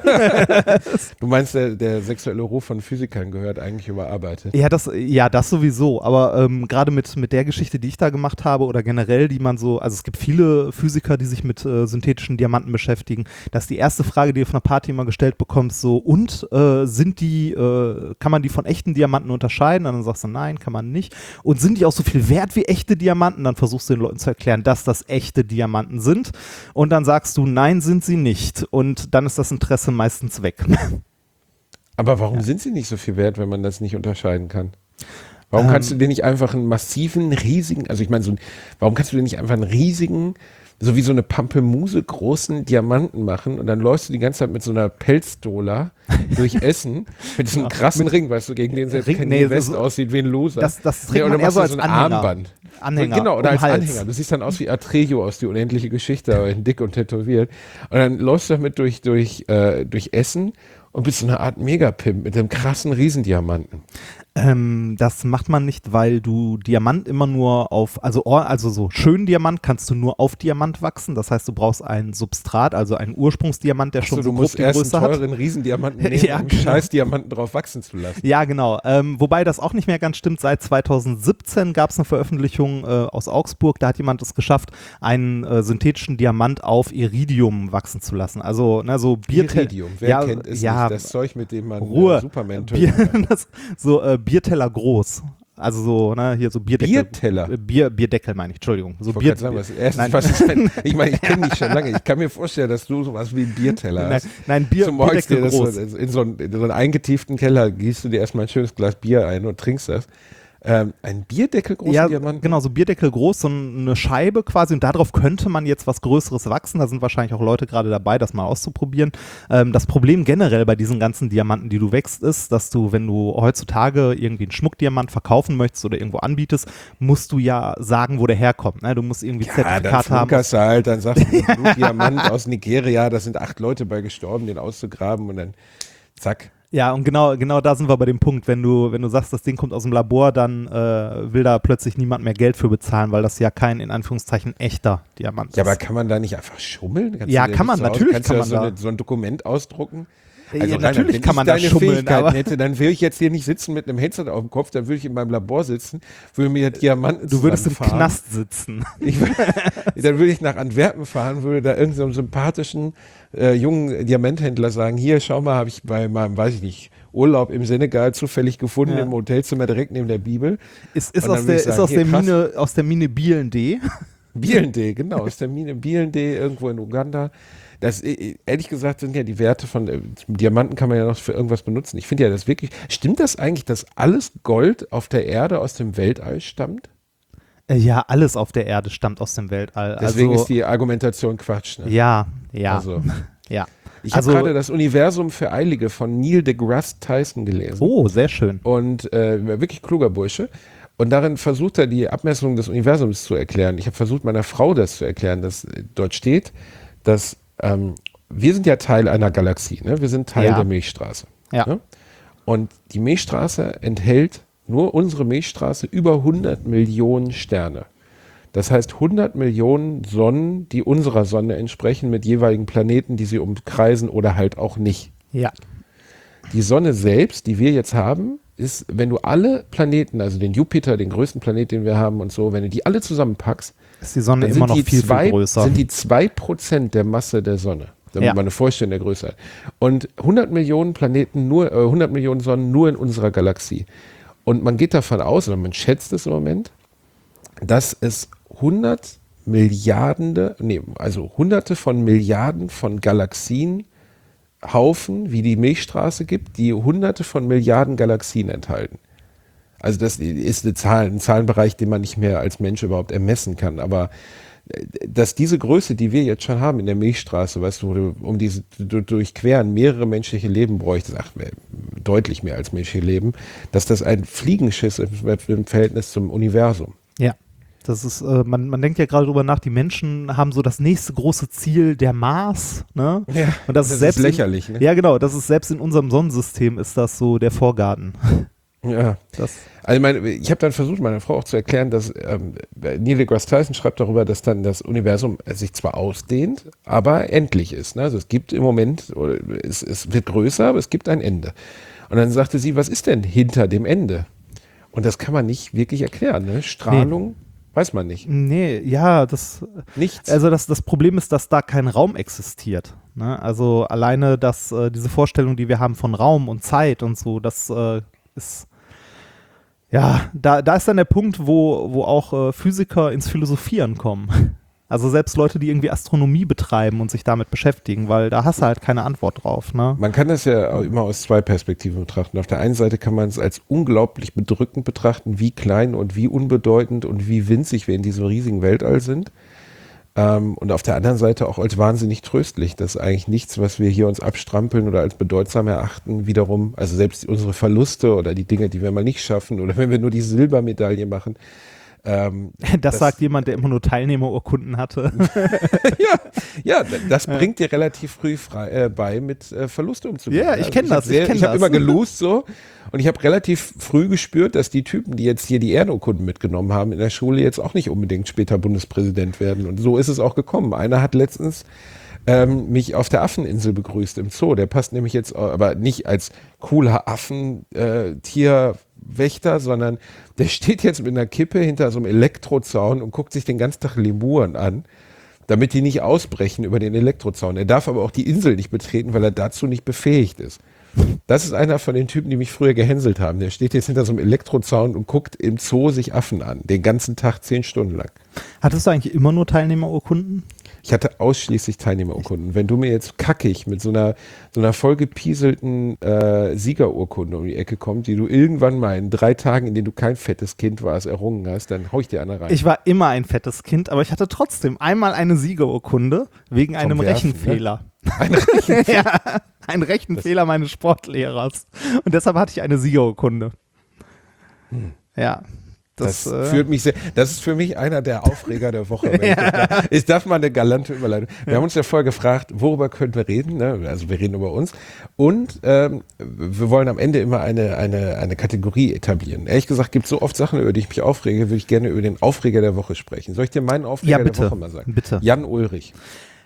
alles. Du meinst, der, der sexuelle Ruf von Physikern gehört eigentlich überarbeitet? Ja, das, ja, das sowieso. Aber ähm, gerade mit, mit der Geschichte, die ich da gemacht habe oder generell, die man so, also es gibt viele Physiker, die sich mit äh, synthetischen Diamanten beschäftigen. Das ist die erste Frage, die du auf einer Party immer gestellt bekommst, so, und äh, sind die, äh, kann man die von echten Diamanten unterscheiden? Und dann sagst du, nein, kann man nicht. Und sind die auch so viel wert wie echte Diamanten? Dann versuchst du den Leuten zu erklären, dass das echte Diamanten sind. Und dann sagst du, nein, sind sie nicht. Und dann ist das Interesse meistens weg. Aber warum sind sie nicht so viel wert, wenn man das nicht unterscheiden kann? Warum Ähm, kannst du dir nicht einfach einen massiven, riesigen, also ich meine, so ein, warum kannst du dir nicht einfach einen riesigen, so wie so eine Pampelmuse großen Diamanten machen und dann läufst du die ganze Zeit mit so einer Pelzdola durch Essen mit so einem krassen Ring, weißt du, gegen den selbst Ring- Kanye nee, West so- aussieht wie ein Loser. Das, das Nee, trägt oder man eher machst so du als so ein Anhänger. Armband. Anhänger. Genau, oder um als Hals. Anhänger. Du siehst dann aus wie Atrejo aus die unendliche Geschichte, aber in dick und tätowiert. Und dann läufst du damit durch, durch, äh, durch Essen und bist so eine Art Megapimp mit einem krassen Riesendiamanten. Ähm, das macht man nicht, weil du Diamant immer nur auf, also, or- also so schön Diamant kannst du nur auf Diamant wachsen. Das heißt, du brauchst ein Substrat, also einen Ursprungsdiamant, der Achso, schon du so grob musst die erst einen Größe hat. teuren Riesendiamanten nehmen, Ja, um genau. scheiß Diamanten drauf wachsen zu lassen. Ja, genau. Ähm, wobei das auch nicht mehr ganz stimmt. Seit zweitausendsiebzehn gab es eine Veröffentlichung äh, aus Augsburg. Da hat jemand es geschafft, einen äh, synthetischen Diamant auf Iridium wachsen zu lassen. Also, ne, so Biertel- Iridium, wer ja, kennt es ja, nicht? Das Zeug, mit dem man Ruhe. äh, Superman Bier, töten kann. das, so äh, Bierteller groß. Also so, ne, hier so Bierdeckel. Bierteller? Äh, Bier, Bierdeckel meine ich, Entschuldigung. So Ich wollte Bier, gerade sagen, was, erstens, nein. was ist ein, ich meine, ich kenne dich schon lange. Ich kann mir vorstellen, dass du sowas wie ein Bierteller nein, hast. nein, Bier, Du morgens dir Bierdeckel das so, groß. in, so einen, in so einen eingetieften Keller gießt du dir erstmal ein schönes Glas Bier ein und trinkst das. Ähm, ein Bierdeckel großen Ja, Diamanten? genau, so Bierdeckel groß, so eine Scheibe quasi und darauf könnte man jetzt was Größeres wachsen. Da sind wahrscheinlich auch Leute gerade dabei, das mal auszuprobieren. Ähm, das Problem generell bei diesen ganzen Diamanten, die du wächst, ist, dass du, wenn du heutzutage irgendwie einen Schmuckdiamant verkaufen möchtest oder irgendwo anbietest, musst du ja sagen, wo der herkommt. Ne? Du musst irgendwie Ja, dann Zertifikat haben. flunkerst du halt, dann sagst du, ein Blutdiamant aus Nigeria, da sind acht Leute bei gestorben, den auszugraben und dann zack. Ja, und genau, genau da sind wir bei dem Punkt, wenn du, wenn du sagst, das Ding kommt aus dem Labor, dann äh, will da plötzlich niemand mehr Geld für bezahlen, weil das ja kein, in Anführungszeichen, echter Diamant ist. Ja, aber kann man da nicht einfach schummeln? Kannst Ja, du dir kann nicht man, zu Hause- natürlich kannst kann du man so, da. eine, so ein Dokument ausdrucken? Ja, Also, natürlich Reinhard, wenn kann ich man da deine schummeln, Fähigkeiten aber hätte, dann würde ich jetzt hier nicht sitzen mit einem Headset auf dem Kopf, dann würde ich in meinem Labor sitzen, würde mir Diamanten du würdest im zusammenfahren. Knast sitzen. Ich, dann würde ich nach Antwerpen fahren, würde da irgendeinem so sympathischen äh, jungen Diamanthändler sagen, hier, schau mal, habe ich bei meinem, weiß ich nicht, Urlaub im Senegal zufällig gefunden, Ja. im Hotelzimmer direkt neben der Bibel. Ist, ist, Und dann aus würde der, ich sagen, ist aus, hier, der krass. Mine, aus der Mine Bielendee. Bielendee, genau, aus der Mine Bielendee irgendwo in Uganda. Das, äh, ehrlich gesagt, sind ja die Werte von äh, Diamanten kann man ja noch für irgendwas benutzen. Ich finde ja das wirklich, stimmt das eigentlich, dass alles Gold auf der Erde aus dem Weltall stammt? Äh, Ja, alles auf der Erde stammt aus dem Weltall. Deswegen also, ist die Argumentation Quatsch. Ne? Ja, ja, Also, ja. ich Also- habe gerade das Universum für Eilige von Neil deGrasse Tyson gelesen. Oh, sehr schön. Und äh, wirklich kluger Bursche. Und darin versucht er, die Abmessung des Universums zu erklären. Ich habe versucht, meiner Frau das zu erklären, dass äh, dort steht, dass ähm, wir sind ja Teil einer Galaxie. Ne? Wir sind Teil Ja. der Milchstraße. Ja. Ne? Und die Milchstraße enthält, nur unsere Milchstraße, über hundert Millionen Sterne. Das heißt hundert Millionen Sonnen, die unserer Sonne entsprechen, mit jeweiligen Planeten, die sie umkreisen oder halt auch nicht. Ja. Die Sonne selbst, die wir jetzt haben, ist, wenn du alle Planeten, also den Jupiter, den größten Planeten, den wir haben und so, wenn du die alle zusammenpackst, Ist die Sonne dann immer sind noch die, viel, zwei, viel größer. sind die zwei Prozent der Masse der Sonne. Damit Ja. man eine Vorstellung der Größe hat. Und hundert Millionen Planeten, nur, äh, hundert Millionen Sonnen nur in unserer Galaxie. Und man geht davon aus, oder man schätzt es im Moment, dass es hundert Milliarden, nee, also hunderte von Milliarden von Galaxien Haufen, wie die Milchstraße gibt, die hunderte von Milliarden Galaxien enthalten. Also das ist eine Zahl, ein Zahlenbereich, den man nicht mehr als Mensch überhaupt ermessen kann. Aber äh, dass diese Größe, die wir jetzt schon haben in der Milchstraße, weißt du, wo du, um diese du, durchqueren mehrere menschliche Leben bräuchtest, ach, mehr, deutlich mehr als menschliche Leben, dass das ein Fliegenschiss ist im Verhältnis zum Universum. Ja. Das ist, äh, man, man denkt ja gerade drüber nach, die Menschen haben so das nächste große Ziel, der Mars, ne? Ja, Und das, das ist ist selbst lächerlich, in, ne? Ja, genau, das ist selbst in unserem Sonnensystem ist das so der Vorgarten. Ja. Das, Also meine, ich habe dann versucht, meiner Frau auch zu erklären, dass ähm, Neil deGrasse Tyson schreibt darüber, dass dann das Universum sich zwar ausdehnt, aber endlich ist. Ne? Also es gibt im Moment, oder es, es wird größer, aber es gibt ein Ende. Und dann sagte sie, was ist denn hinter dem Ende? Und das kann man nicht wirklich erklären. Ne? Strahlung, weiß man nicht. nee, ja, das, Nichts. also das, das Problem ist, dass da kein Raum existiert. Ne? Also alleine das, äh, diese Vorstellung, die wir haben von Raum und Zeit und so, das äh, ist, ja, da, da ist dann der Punkt, wo, wo auch äh, Physiker ins Philosophieren kommen. Also selbst Leute, die irgendwie Astronomie betreiben und sich damit beschäftigen, weil da hast du halt keine Antwort drauf. Ne? Man kann das ja auch immer aus zwei Perspektiven betrachten. Auf der einen Seite kann man es als unglaublich bedrückend betrachten, wie klein und wie unbedeutend und wie winzig wir in diesem riesigen Weltall sind. Ähm, und auf der anderen Seite auch als wahnsinnig tröstlich, dass eigentlich nichts, was wir hier uns abstrampeln oder als bedeutsam erachten, wiederum, also selbst unsere Verluste oder die Dinge, die wir mal nicht schaffen oder wenn wir nur die Silbermedaille machen, ähm, Das, das- sagt jemand, der immer nur Teilnehmerurkunden hatte. ja, ja, das bringt dir relativ früh frei, äh, bei, mit äh, Verluste umzugehen. Ja, ich kenn hab das, ich sehr- kenn Ich habe das. immer gelost so und ich habe relativ früh gespürt, dass die Typen, die jetzt hier die Ehrenurkunden mitgenommen haben in der Schule, jetzt auch nicht unbedingt später Bundespräsident werden. Und so ist es auch gekommen. Einer hat letztens ähm, mich auf der Affeninsel begrüßt im Zoo. Der passt nämlich jetzt, aber nicht als cooler Affentierwächter, sondern der steht jetzt mit einer Kippe hinter so einem Elektrozaun und guckt sich den ganzen Tag Lemuren an, damit die nicht ausbrechen über den Elektrozaun. Er darf aber auch die Insel nicht betreten, weil er dazu nicht befähigt ist. Das ist einer von den Typen, die mich früher gehänselt haben. Der steht jetzt hinter so einem Elektrozaun und guckt im Zoo sich Affen an. Den ganzen Tag, zehn Stunden lang. Hattest du eigentlich immer nur Teilnehmerurkunden? Ich hatte ausschließlich Teilnehmerurkunden. Wenn du mir jetzt kackig mit so einer, so einer vollgepieselten äh, Siegerurkunde um die Ecke kommst, die du irgendwann mal in drei Tagen, in denen du kein fettes Kind warst, errungen hast, dann hau ich dir eine rein. Ich war immer ein fettes Kind, aber ich hatte trotzdem einmal eine Siegerurkunde wegen einem Werfen, Rechenfehler. Ne? Ein Rechenfehler? Ja, ein Rechenfehler meines Sportlehrers. Und deshalb hatte ich eine Siegerurkunde. Hm. Ja. Das, Das, äh, führt mich sehr, das ist für mich einer der Aufreger der Woche. Wenn ich, das, ich darf mal eine galante Überleitung. Wir haben uns ja vorher gefragt, worüber können wir reden? Ne? Also wir reden über uns. Und ähm, wir wollen am Ende immer eine, eine, eine Kategorie etablieren. Ehrlich gesagt gibt es so oft Sachen, über die ich mich aufrege, würde ich gerne über den Aufreger der Woche sprechen. Soll ich dir meinen Aufreger ja, bitte, der Woche mal sagen? Bitte. Jan Ulrich.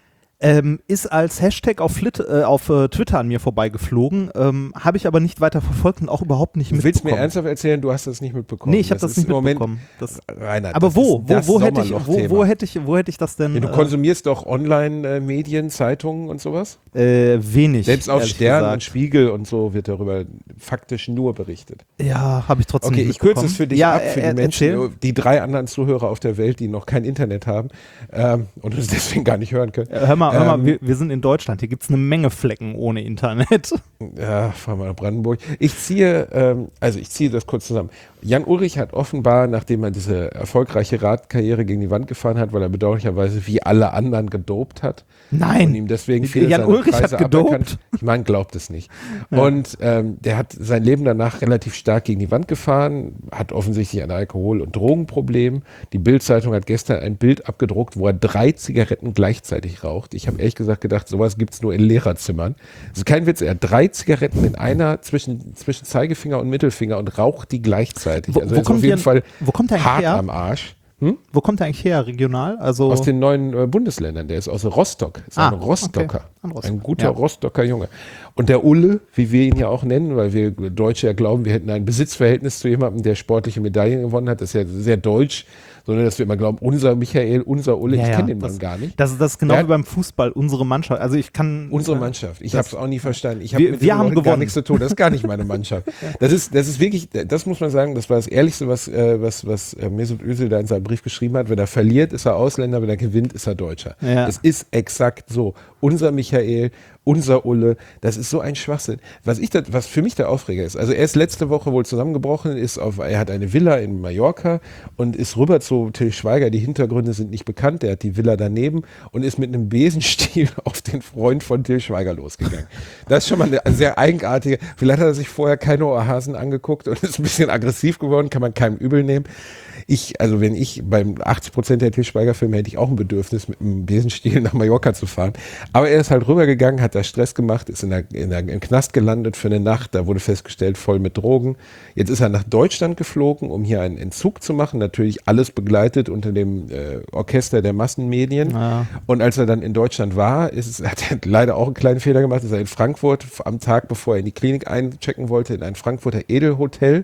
Ähm, ist als Hashtag auf, Flit, äh, auf äh, Twitter an mir vorbeigeflogen, ähm, habe ich aber nicht weiter verfolgt und auch überhaupt nicht Du mitbekommen. willst mir ernsthaft erzählen, du hast das nicht mitbekommen? Nee, ich habe das, das nicht mitbekommen. Das, Reinhard, aber das wo? Wo, das wo, hätte ich, wo, wo, hätte ich, wo hätte ich das denn? Ja, du äh, konsumierst doch Online-Medien, Zeitungen und sowas? Äh, wenig. Selbst auf Stern gesagt. und Spiegel und so wird darüber faktisch nur berichtet. Ja, habe ich trotzdem Okay, nicht ich kürze mitbekommen. es für dich ja, ab, für äh, die Menschen, erzähl. die drei anderen Zuhörer auf der Welt, die noch kein Internet haben ähm, und es deswegen gar nicht hören können. Äh, Hör mal, hör mal Ähm, wir, wir sind in Deutschland, hier gibt es eine Menge Flecken ohne Internet. Ja, fahren wir nach Brandenburg. Ich ziehe, ähm, also ich ziehe das kurz zusammen. Jan Ulrich hat offenbar, nachdem er diese erfolgreiche Radkarriere gegen die Wand gefahren hat, weil er bedauerlicherweise wie alle anderen gedopt hat. Nein. Und ihm deswegen viele Jan seiner Ulrich hat Preise gedopt? aberkannt. Ich meine, glaubt es nicht. Ja. Und ähm, der hat sein Leben danach relativ stark gegen die Wand gefahren, hat offensichtlich ein Alkohol- und Drogenproblem. Die Bild-Zeitung hat gestern ein Bild abgedruckt, wo er drei Zigaretten gleichzeitig raucht. Ich habe ehrlich gesagt gedacht, sowas gibt es nur in Lehrerzimmern. Das ist kein Witz, er hat drei Zigaretten in einer zwischen, zwischen Zeigefinger und Mittelfinger und raucht die gleichzeitig. Wo, also wo er ist auf kommt jeden der, Fall wo kommt der hart eigentlich her? am Arsch. Hm? Wo kommt der eigentlich her, regional? Also Aus den neuen äh, Bundesländern. Der ist aus Rostock. Ist Ah, ein Rostocker. okay. Ein Rostocker. Ein guter Ja. Rostocker Junge. Und der Ulle, wie wir ihn ja auch nennen, weil wir Deutsche ja glauben, wir hätten ein Besitzverhältnis zu jemandem, der sportliche Medaillen gewonnen hat. Das ist ja sehr deutsch, sondern dass wir immer glauben, unser Michael, unser Ulle. Ja, ich ja, kenne den das, Mann gar nicht. Das, das ist genau Der- wie beim Fußball, unsere Mannschaft. Also ich kann Unsere äh, Mannschaft. Ich das- habe es auch nie verstanden. Ich habe Wir- mit wir den haben Leuten gar gewonnen. nichts zu tun. Das ist gar nicht meine Mannschaft. Das ist, das ist wirklich, das muss man sagen, das war das Ehrlichste, was, äh, was, was äh, Mesut Özil da in seinem Brief geschrieben hat. Wenn er verliert, ist er Ausländer, wenn er gewinnt, ist er Deutscher. Ja. Es ist exakt so. Unser Michael, unser Ulle, das ist so ein Schwachsinn. Was ich, da, was für mich der Aufreger ist, also er ist letzte Woche wohl zusammengebrochen, ist auf, er hat eine Villa in Mallorca und ist rüber zu Till Schweiger, die Hintergründe sind nicht bekannt, der hat die Villa daneben und ist mit einem Besenstiel auf den Freund von Till Schweiger losgegangen. Das ist schon mal eine sehr eigenartige, vielleicht hat er sich vorher keine Ohrhasen angeguckt und ist ein bisschen aggressiv geworden, kann man keinem übel nehmen. Ich, also wenn ich beim achtzig Prozent der Til Schweiger-Filme hätte ich auch ein Bedürfnis, mit einem Besenstiel nach Mallorca zu fahren. Aber er ist halt rübergegangen, hat da Stress gemacht, ist in der, in der, im Knast gelandet für eine Nacht, da wurde festgestellt, voll mit Drogen. Jetzt ist er nach Deutschland geflogen, um hier einen Entzug zu machen, natürlich alles begleitet unter dem äh, Orchester der Massenmedien. Ja. Und als er dann in Deutschland war, ist es, hat er leider auch einen kleinen Fehler gemacht, ist er in Frankfurt am Tag, bevor er in die Klinik einchecken wollte, in ein Frankfurter Edelhotel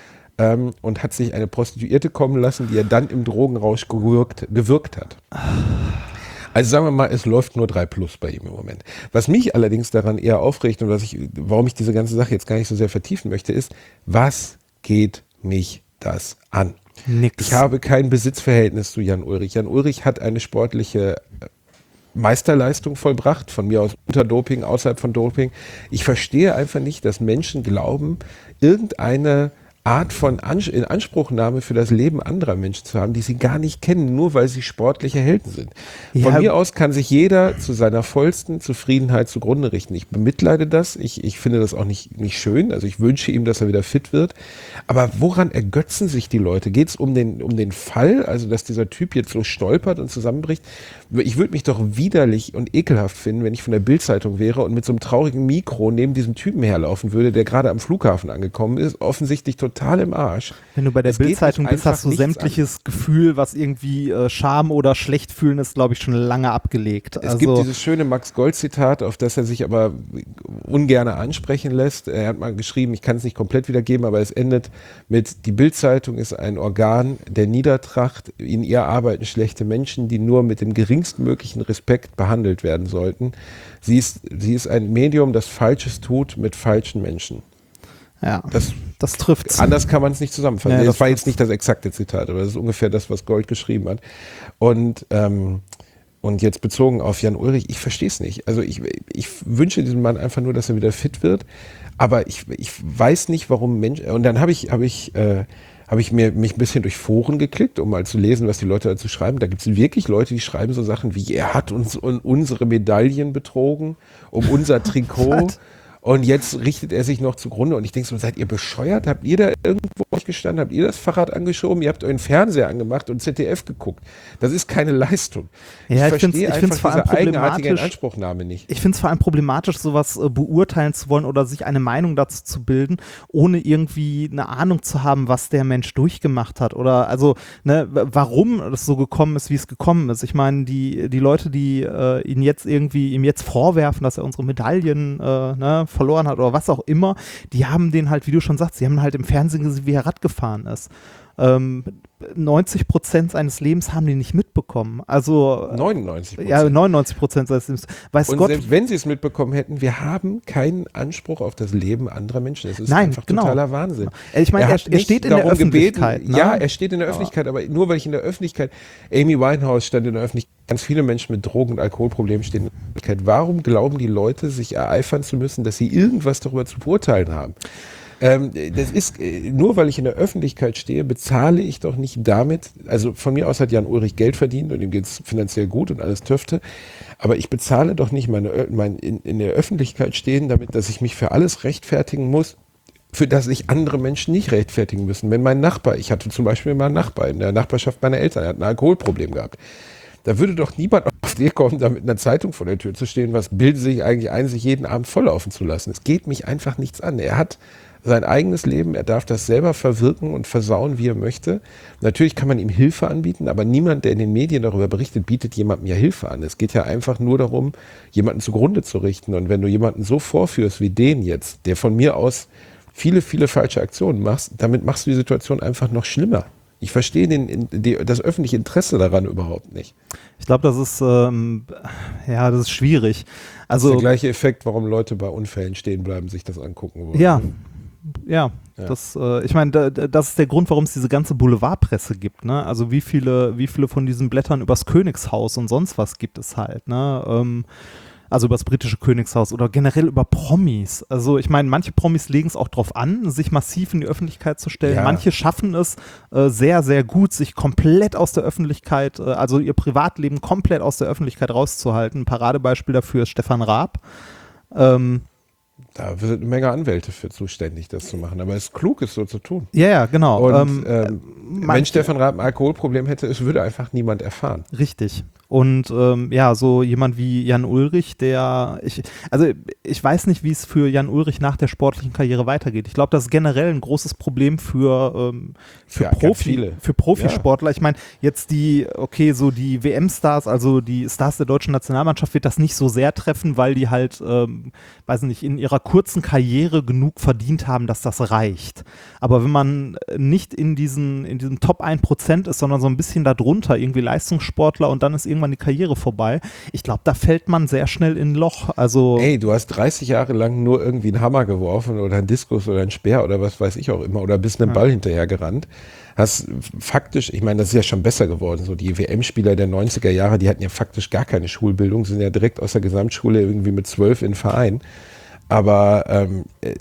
ähm, und hat sich eine Prostituierte kommen lassen, die er dann im Drogenrausch gewirkt, gewirkt hat. Also sagen wir mal, es läuft nur drei plus bei ihm im Moment. Was mich allerdings daran eher aufregt und was ich, warum ich diese ganze Sache jetzt gar nicht so sehr vertiefen möchte, ist, was geht mich das an? Nix. Ich habe kein Besitzverhältnis zu Jan Ulrich. Jan Ulrich hat eine sportliche Meisterleistung vollbracht, von mir aus unter Doping, außerhalb von Doping. Ich verstehe einfach nicht, dass Menschen glauben, irgendeine Art von Ans- in Anspruchnahme für das Leben anderer Menschen zu haben, die sie gar nicht kennen, nur weil sie sportliche Helden sind. Von Ja. mir aus kann sich jeder zu seiner vollsten Zufriedenheit zugrunde richten. Ich bemitleide das, ich, ich finde das auch nicht, nicht schön, also ich wünsche ihm, dass er wieder fit wird. Aber woran ergötzen sich die Leute? Geht es um den, um den Fall, also dass dieser Typ jetzt so stolpert und zusammenbricht? Ich würde mich doch widerlich und ekelhaft finden, wenn ich von der Bild-Zeitung wäre und mit so einem traurigen Mikro neben diesem Typen herlaufen würde, der gerade am Flughafen angekommen ist, offensichtlich total total im Arsch. Wenn du bei der Es geht Bild-Zeitung mich bist, hast du einfach nichts sämtliches Gefühl, was irgendwie äh, Scham oder schlecht fühlen ist, glaube ich, schon lange abgelegt. Es also, gibt dieses schöne Max-Gold-Zitat, auf das er sich aber ungern ansprechen lässt. Er hat mal geschrieben, ich kann es nicht komplett wiedergeben, aber es endet mit: Die Bild-Zeitung ist ein Organ der Niedertracht. In ihr arbeiten schlechte Menschen, die nur mit dem geringstmöglichen Respekt behandelt werden sollten. Sie ist, sie ist ein Medium, das Falsches tut mit falschen Menschen. ja, Das, das trifft's. anders kann man es nicht zusammenfassen. Ja, das, das war trifft's. jetzt nicht das exakte Zitat, aber das ist ungefähr das, was Gold geschrieben hat. Und, ähm, und jetzt bezogen auf Jan Ulrich, ich verstehe es nicht. Also ich, ich wünsche diesem Mann einfach nur, dass er wieder fit wird. Aber ich, ich weiß nicht, warum Menschen. Und dann habe ich, habe ich, äh, habe ich mir, mich ein bisschen durch Foren geklickt, um mal zu lesen, was die Leute dazu schreiben. Da gibt es wirklich Leute, die schreiben so Sachen wie: Er hat uns un, unsere Medaillen betrogen, um unser Trikot. Und jetzt richtet er sich noch zugrunde. Und ich denke so, seid ihr bescheuert? Habt ihr da irgendwo euch gestanden? Habt ihr das Fahrrad angeschoben? Ihr habt euren Fernseher angemacht und Z D F geguckt. Das ist keine Leistung. Ja, ich ich find's- verstehe ich find's einfach vor allem diese eigenartige problematisch. Inanspruchnahme nicht. Ich finde es vor allem problematisch, sowas äh, beurteilen zu wollen oder sich eine Meinung dazu zu bilden, ohne irgendwie eine Ahnung zu haben, was der Mensch durchgemacht hat oder also ne, w- warum das so gekommen ist, wie es gekommen ist. Ich meine, die, die Leute, die äh, ihn jetzt irgendwie ihm jetzt vorwerfen, dass er unsere Medaillen äh, ne, verloren hat oder was auch immer, die haben den halt, wie du schon sagst, sie haben halt im Fernsehen gesehen, wie er Rad gefahren ist. Ähm, neunzig Prozent seines Lebens haben die nicht mitbekommen. Also neunundneunzig Prozent. ja, neunundneunzig Prozent seines Lebens. Weiß Und Gott, selbst wenn sie es mitbekommen hätten, wir haben keinen Anspruch auf das Leben anderer Menschen. Das ist Nein, einfach genau. totaler Wahnsinn. Ich meine, er, hat er nicht steht in der darum Öffentlichkeit. Gebeten, ne? Ja, er steht in der Öffentlichkeit, aber nur weil ich in der Öffentlichkeit, Amy Winehouse stand in der Öffentlichkeit, ganz viele Menschen mit Drogen- und Alkoholproblemen stehen in der Öffentlichkeit. Warum glauben die Leute, sich ereifern zu müssen, dass sie irgendwas darüber zu beurteilen haben? Ähm, das ist, äh, nur weil ich in der Öffentlichkeit stehe, bezahle ich doch nicht damit, also von mir aus hat Jan Ulrich Geld verdient und ihm geht es finanziell gut und alles Töfte, aber ich bezahle doch nicht meine, Ö- mein in, in der Öffentlichkeit stehen, damit, dass ich mich für alles rechtfertigen muss, für das sich andere Menschen nicht rechtfertigen müssen. Wenn mein Nachbar, ich hatte zum Beispiel mal einen Nachbar in der Nachbarschaft meiner Eltern, er hat ein Alkoholproblem gehabt. Da würde doch niemand auf die Idee kommen, da mit einer Zeitung vor der Tür zu stehen, was bildet sich eigentlich ein, sich jeden Abend volllaufen zu lassen. Es geht mich einfach nichts an. Er hat sein eigenes Leben, er darf das selber verwirken und versauen, wie er möchte. Natürlich kann man ihm Hilfe anbieten, aber niemand, der in den Medien darüber berichtet, bietet jemandem ja Hilfe an. Es geht ja einfach nur darum, jemanden zugrunde zu richten. Und wenn du jemanden so vorführst wie den jetzt, der von mir aus viele, viele falsche Aktionen macht, damit machst du die Situation einfach noch schlimmer. Ich verstehe den, in, die, das öffentliche Interesse daran überhaupt nicht. Ich glaube, das ist ähm, ja, das ist schwierig. Das ist Also der gleiche Effekt, warum Leute bei Unfällen stehen bleiben, sich das angucken wollen. ja, ja, Ja. das, äh, ich meine, da, da- das ist der Grund, warum es diese ganze Boulevardpresse gibt, ne? Also wie viele, wie viele von diesen Blättern übers Königshaus und sonst was gibt es halt, ne? Ähm, also übers britische Königshaus oder generell über Promis. Also ich meine, manche Promis legen es auch drauf an, sich massiv in die Öffentlichkeit zu stellen. Ja. Manche schaffen es äh, sehr, sehr gut, sich komplett aus der Öffentlichkeit, äh, also ihr Privatleben komplett aus der Öffentlichkeit rauszuhalten. Ein Paradebeispiel dafür ist Stefan Raab. Ähm, Da sind eine Menge Anwälte für zuständig, das zu machen. Aber es ist klug, es so zu tun. ja, ja, genau. Und Ähm, ähm, manche- wenn Stefan Raab ein Alkoholproblem hätte, es würde einfach niemand erfahren. Richtig. Und ähm, ja, so jemand wie Jan Ulrich, der, ich, also ich weiß nicht, wie es für Jan Ulrich nach der sportlichen Karriere weitergeht. Ich glaube, das ist generell ein großes Problem für, ähm, für, Ja, ganz Profi, viele. für Profisportler. Ich meine, jetzt die, okay, so die W M-Stars, also die Stars der deutschen Nationalmannschaft wird das nicht so sehr treffen, weil die halt, ähm, weiß nicht, in ihrer kurzen Karriere genug verdient haben, dass das reicht. Aber wenn man nicht in diesen, in diesem Top ein Prozent ist, sondern so ein bisschen darunter, irgendwie Leistungssportler und dann ist irgendwann die Karriere vorbei, ich glaube, da fällt man sehr schnell in ein Loch. Also Ey, du hast dreißig Jahre lang nur irgendwie einen Hammer geworfen oder einen Diskus oder einen Speer oder was weiß ich auch immer oder bist einem Ja. Ball hinterher gerannt. Hast faktisch, ich meine, das ist ja schon besser geworden. So die W M-Spieler der neunziger Jahre, die hatten ja faktisch gar keine Schulbildung, sind ja direkt aus der Gesamtschule irgendwie mit zwölf in den Verein. Aber ähm, äh,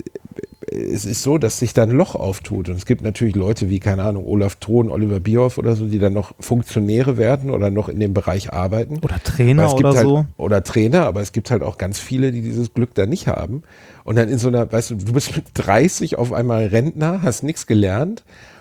es ist so, dass sich da ein Loch auftut. Und es gibt natürlich Leute wie, keine Ahnung, Olaf Thon, Oliver Bierhoff oder so, die dann noch Funktionäre werden oder noch in dem Bereich arbeiten. oder Trainer Aber es gibt oder halt, so. Oder Trainer, aber es gibt halt auch ganz viele, die dieses Glück da nicht haben. Und dann in so einer, weißt du, du bist mit dreißig auf einmal Rentner, hast nichts gelernt,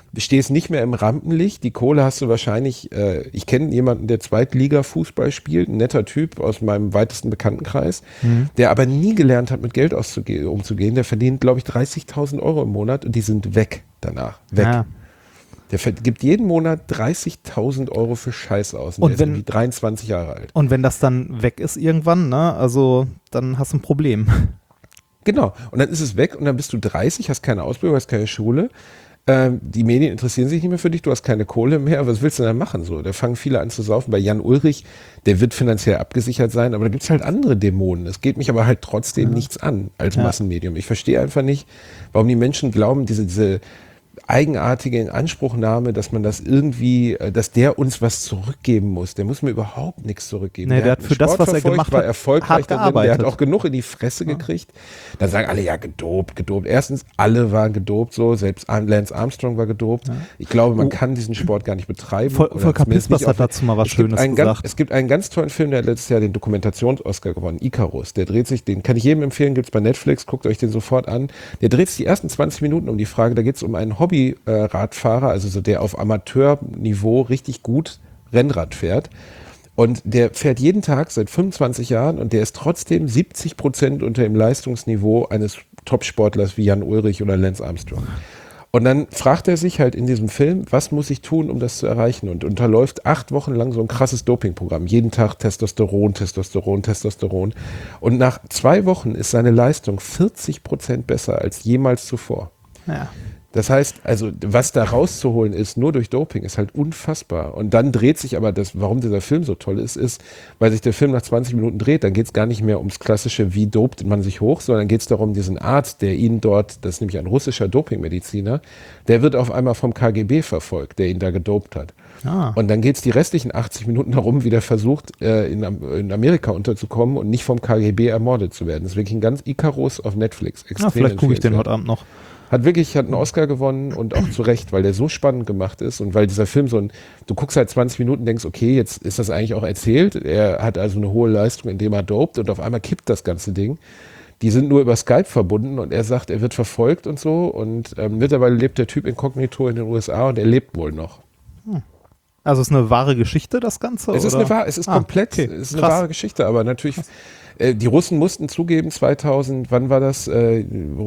stehst nicht mehr im Rampenlicht, die Kohle hast du wahrscheinlich, äh, ich kenne jemanden, der Zweitliga-Fußball spielt, ein netter Typ aus meinem weitesten Bekanntenkreis, mhm. der aber nie gelernt hat, mit Geld auszugehen, umzugehen, der verdient, glaube ich, dreißigtausend Euro im Monat und die sind weg danach, weg. Ja. Der gibt jeden Monat dreißigtausend Euro für Scheiß aus und, und der wenn, ist irgendwie dreiundzwanzig Jahre alt. Und wenn das dann weg ist irgendwann, ne, also dann hast du ein Problem. Genau, und dann ist es weg und dann bist du dreißig, hast keine Ausbildung, hast keine Schule. Ähm, die Medien interessieren sich nicht mehr für dich, du hast keine Kohle mehr, was willst du denn machen? So, da fangen viele an zu saufen. Bei Jan Ulrich, der wird finanziell abgesichert sein, aber da gibt es halt andere Dämonen. Es geht mich aber halt trotzdem ja. nichts an als ja. Massenmedium. Ich verstehe einfach nicht, warum die Menschen glauben, diese, diese eigenartige Inanspruchnahme, dass man das irgendwie, dass der uns was zurückgeben muss. Der muss mir überhaupt nichts zurückgeben. Nee, der, der hat für das, was er gemacht war hat, erfolgreich hart darin. gearbeitet. Der hat auch genug in die Fresse ja. gekriegt. Dann sagen alle, ja, gedopt, gedopt. Erstens, alle waren gedopt so. Selbst Lance Armstrong war gedopt. Ja. Ich glaube, man oh. kann diesen Sport gar nicht betreiben. Vol Volker Pispers hat dazu mal was es Schönes gesagt. Ganz, es gibt einen ganz tollen Film, der hat letztes Jahr den Dokumentations-Oscar gewonnen, Icarus. Der dreht sich, den kann ich jedem empfehlen, gibt's bei Netflix, guckt euch den sofort an. Der dreht sich die ersten zwanzig Minuten um die Frage, da geht's um einen Hobby-Rad Fahrer, also so der auf Amateurniveau richtig gut Rennrad fährt. Und der fährt jeden Tag seit fünfundzwanzig Jahren und der ist trotzdem siebzig Prozent unter dem Leistungsniveau eines Topsportlers wie Jan Ulrich oder Lance Armstrong. Und dann fragt er sich halt in diesem Film, was muss ich tun, um das zu erreichen? Und unterläuft acht Wochen lang so ein krasses Dopingprogramm. Jeden Tag Testosteron, Testosteron, Testosteron. Und nach zwei Wochen ist seine Leistung vierzig Prozent besser als jemals zuvor. Ja. Das heißt, also was da rauszuholen ist, nur durch Doping, ist halt unfassbar. Und dann dreht sich aber das, warum dieser Film so toll ist, ist, weil sich der Film nach zwanzig Minuten dreht, dann geht es gar nicht mehr ums klassische, wie dopt man sich hoch, sondern geht es darum, diesen Arzt, der ihn dort, das ist nämlich ein russischer Dopingmediziner, der wird auf einmal vom K G B verfolgt, der ihn da gedopt hat. Ah. Und dann geht es die restlichen achtzig Minuten darum, wie der versucht, äh, in, in Amerika unterzukommen und nicht vom K G B ermordet zu werden. Das ist wirklich ein ganz Icarus auf Netflix. Extrem ja, vielleicht gucke ich den heute Abend noch. Hat wirklich, hat einen Oscar gewonnen und auch zu Recht, weil der so spannend gemacht ist und weil dieser Film so ein, du guckst halt zwanzig Minuten und denkst, okay, jetzt ist das eigentlich auch erzählt. Er hat also eine hohe Leistung, indem er dopt und auf einmal kippt das ganze Ding. Die sind nur über Skype verbunden und er sagt, er wird verfolgt und so und ähm, mittlerweile lebt der Typ inkognito in den U S A und er lebt wohl noch. Hm. Also ist eine wahre Geschichte, das Ganze? Es ist oder? eine wahre, es ist ah, komplett, okay. es ist eine Krass. wahre Geschichte, aber natürlich, äh, die Russen mussten zugeben, zweitausend, wann war das? Äh,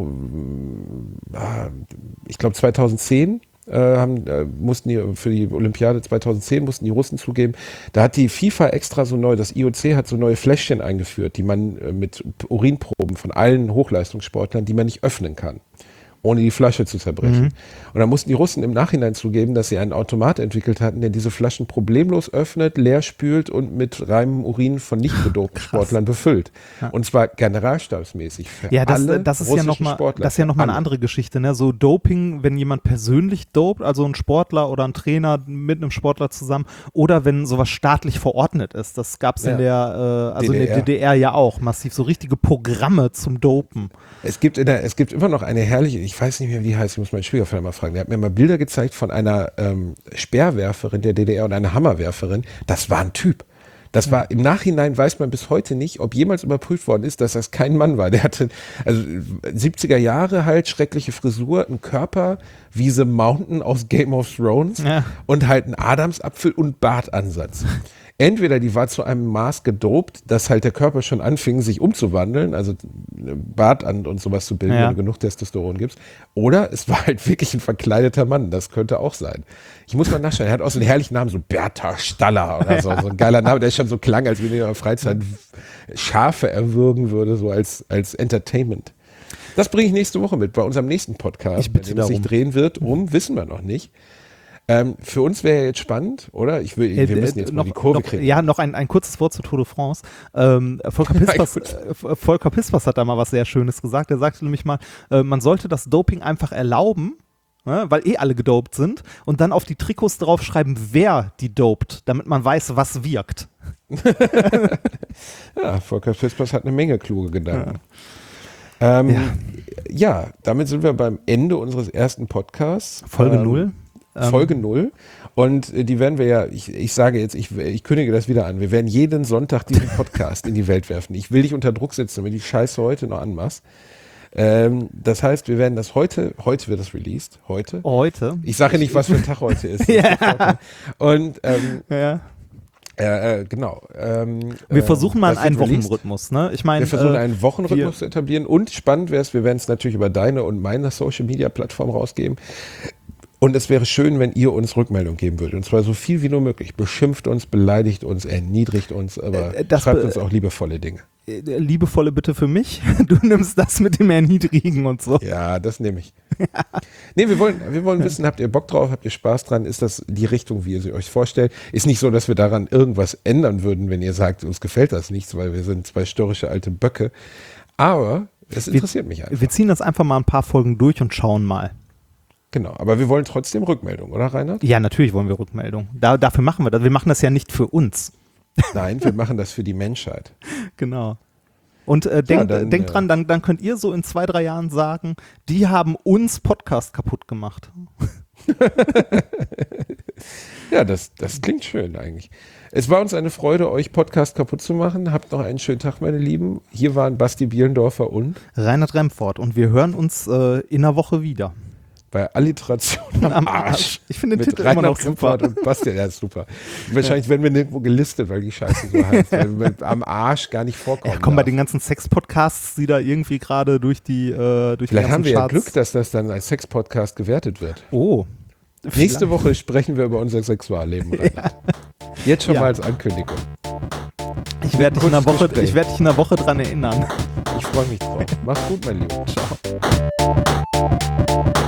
ich glaube zweitausendzehn äh, haben, äh, mussten die für die Olympiade zweitausendzehn mussten die Russen zugeben. Da hat die FIFA extra so neu, das I O C hat so neue Fläschchen eingeführt, die man äh, mit Urinproben von allen Hochleistungssportlern, die man nicht öffnen kann, ohne die Flasche zu zerbrechen. Mhm. Und dann mussten die Russen im Nachhinein zugeben, dass sie einen Automat entwickelt hatten, der diese Flaschen problemlos öffnet, leer spült und mit reinem Urin von nicht gedopten Sportlern befüllt. Ja. Und zwar generalstabsmäßig für ja, das, alle das ist ja noch mal, Sportler. Das ist ja nochmal eine andere Geschichte. Ne? So Doping, wenn jemand persönlich dopt, also ein Sportler oder ein Trainer mit einem Sportler zusammen, oder wenn sowas staatlich verordnet ist. Das gab es ja. in der, äh, also D D R. In der D D R ja auch massiv, so richtige Programme zum Dopen. Es gibt, in der, es gibt immer noch eine herrliche, ich weiß nicht mehr, wie die heißt, ich muss meinen Schwiegervater mal fragen, der hat mir mal Bilder gezeigt von einer ähm, Speerwerferin der D D R und einer Hammerwerferin. Das war ein Typ. Das war, im Nachhinein weiß man bis heute nicht, ob jemals überprüft worden ist, dass das kein Mann war. Der hatte, also siebziger Jahre halt, schreckliche Frisur, einen Körper wie The Mountain aus Game of Thrones ja. und halt einen Adamsapfel und Bartansatz. Entweder die war zu einem Maß gedopt, dass halt der Körper schon anfing, sich umzuwandeln, also Bart an und sowas zu bilden, ja. wenn du genug Testosteron gibst. Oder es war halt wirklich ein verkleideter Mann, das könnte auch sein. Ich muss mal nachschauen, er hat auch so einen herrlichen Namen, so Bertha Staller oder so, so ein geiler Name, der schon so klang, als wenn er in der Freizeit Schafe erwürgen würde, so als, als Entertainment. Das bringe ich nächste Woche mit, bei unserem nächsten Podcast, ich bitte bei dem es sich drehen wird, um, wissen wir noch nicht. Ähm, für uns wäre jetzt spannend, oder? Ich will, wir müssen jetzt äh, mal noch, die Kurve noch, kriegen. Ja, noch ein, ein kurzes Wort zu Tour de France. Ähm, Volker, Pispers, äh, Volker Pispers hat da mal was sehr Schönes gesagt. Er sagte nämlich mal, äh, man sollte das Doping einfach erlauben, ne, weil eh alle gedopt sind, und dann auf die Trikots draufschreiben, wer die dopt, damit man weiß, was wirkt. Ja, Volker Pispers hat eine Menge kluge Gedanken. Ja. Ähm, ja. ja, damit sind wir beim Ende unseres ersten Podcasts. Folge ähm, null. Folge null. Und äh, die werden wir ja, ich, ich sage jetzt, ich, ich kündige das wieder an, wir werden jeden Sonntag diesen Podcast in die Welt werfen. Ich will dich unter Druck setzen, damit die Scheiße heute noch anmachst. Ähm, das heißt, wir werden das heute, heute wird das released, heute. Heute. Ich sage nicht, was für ein Tag heute ist. Ja. Und ähm, Ja. äh, äh, genau. Ähm, Wir äh, versuchen mal das einen wird released. Wochenrhythmus, ne? Ich meine, Wir versuchen äh, einen Wochenrhythmus wir- zu etablieren und spannend wäre es, wir werden es natürlich über deine und meine Social-Media-Plattform rausgeben. Und es wäre schön, wenn ihr uns Rückmeldung geben würdet. Und zwar so viel wie nur möglich. Beschimpft uns, beleidigt uns, erniedrigt uns, aber Äh, das schreibt be- uns auch liebevolle Dinge. äh, liebevolle Bitte für mich. Du nimmst das mit dem Erniedrigen und so. Ja, das nehme ich. Nee, wir wollen, wir wollen wissen, habt ihr Bock drauf, habt ihr Spaß dran? Ist das die Richtung, wie ihr sie euch vorstellt? Ist nicht so, dass wir daran irgendwas ändern würden, wenn ihr sagt, uns gefällt das nichts, weil wir sind zwei störrische alte Böcke. Aber es interessiert mich einfach. Wir ziehen das einfach mal ein paar Folgen durch und schauen mal. Genau, aber wir wollen trotzdem Rückmeldung, oder Reinhard? Ja, natürlich wollen wir Rückmeldung. Da, dafür machen wir das. Wir machen das ja nicht für uns. Nein, wir machen das für die Menschheit. Genau. Und äh, denkt, dann, denkt äh, dran, dann, dann könnt ihr so in zwei, drei Jahren sagen, die haben uns Podcast kaputt gemacht. Ja, das, das klingt schön eigentlich. Es war uns eine Freude, euch Podcast kaputt zu machen. Habt noch einen schönen Tag, meine Lieben. Hier waren Basti Bielendorfer und Reinhard Remford. Und wir hören uns äh, in einer Woche wieder. bei Alliteration am, Am Arsch. Arsch. Ich finde den Mit Titel immer noch Reinhard Remford und Bastian, ja, ist super. Wahrscheinlich werden wir nirgendwo gelistet, weil die Scheiße so heißt, weil wir am Arsch gar nicht vorkommen. Ja, komm, bei darf. den ganzen Sex-Podcasts, die da irgendwie gerade durch die äh, durch die Vielleicht ganzen haben wir ja Charts- Glück, dass das dann als Sex-Podcast gewertet wird. Oh. Nächste Woche sprechen wir über unser Sexualleben. Reinhard. Jetzt schon Ja. mal als Ankündigung. Ich werde dich, in einer Kurzes Woche- Gespräch. ich werd dich in einer Woche dran erinnern. Ich freue mich drauf. Mach's gut, mein Lieber. Ciao.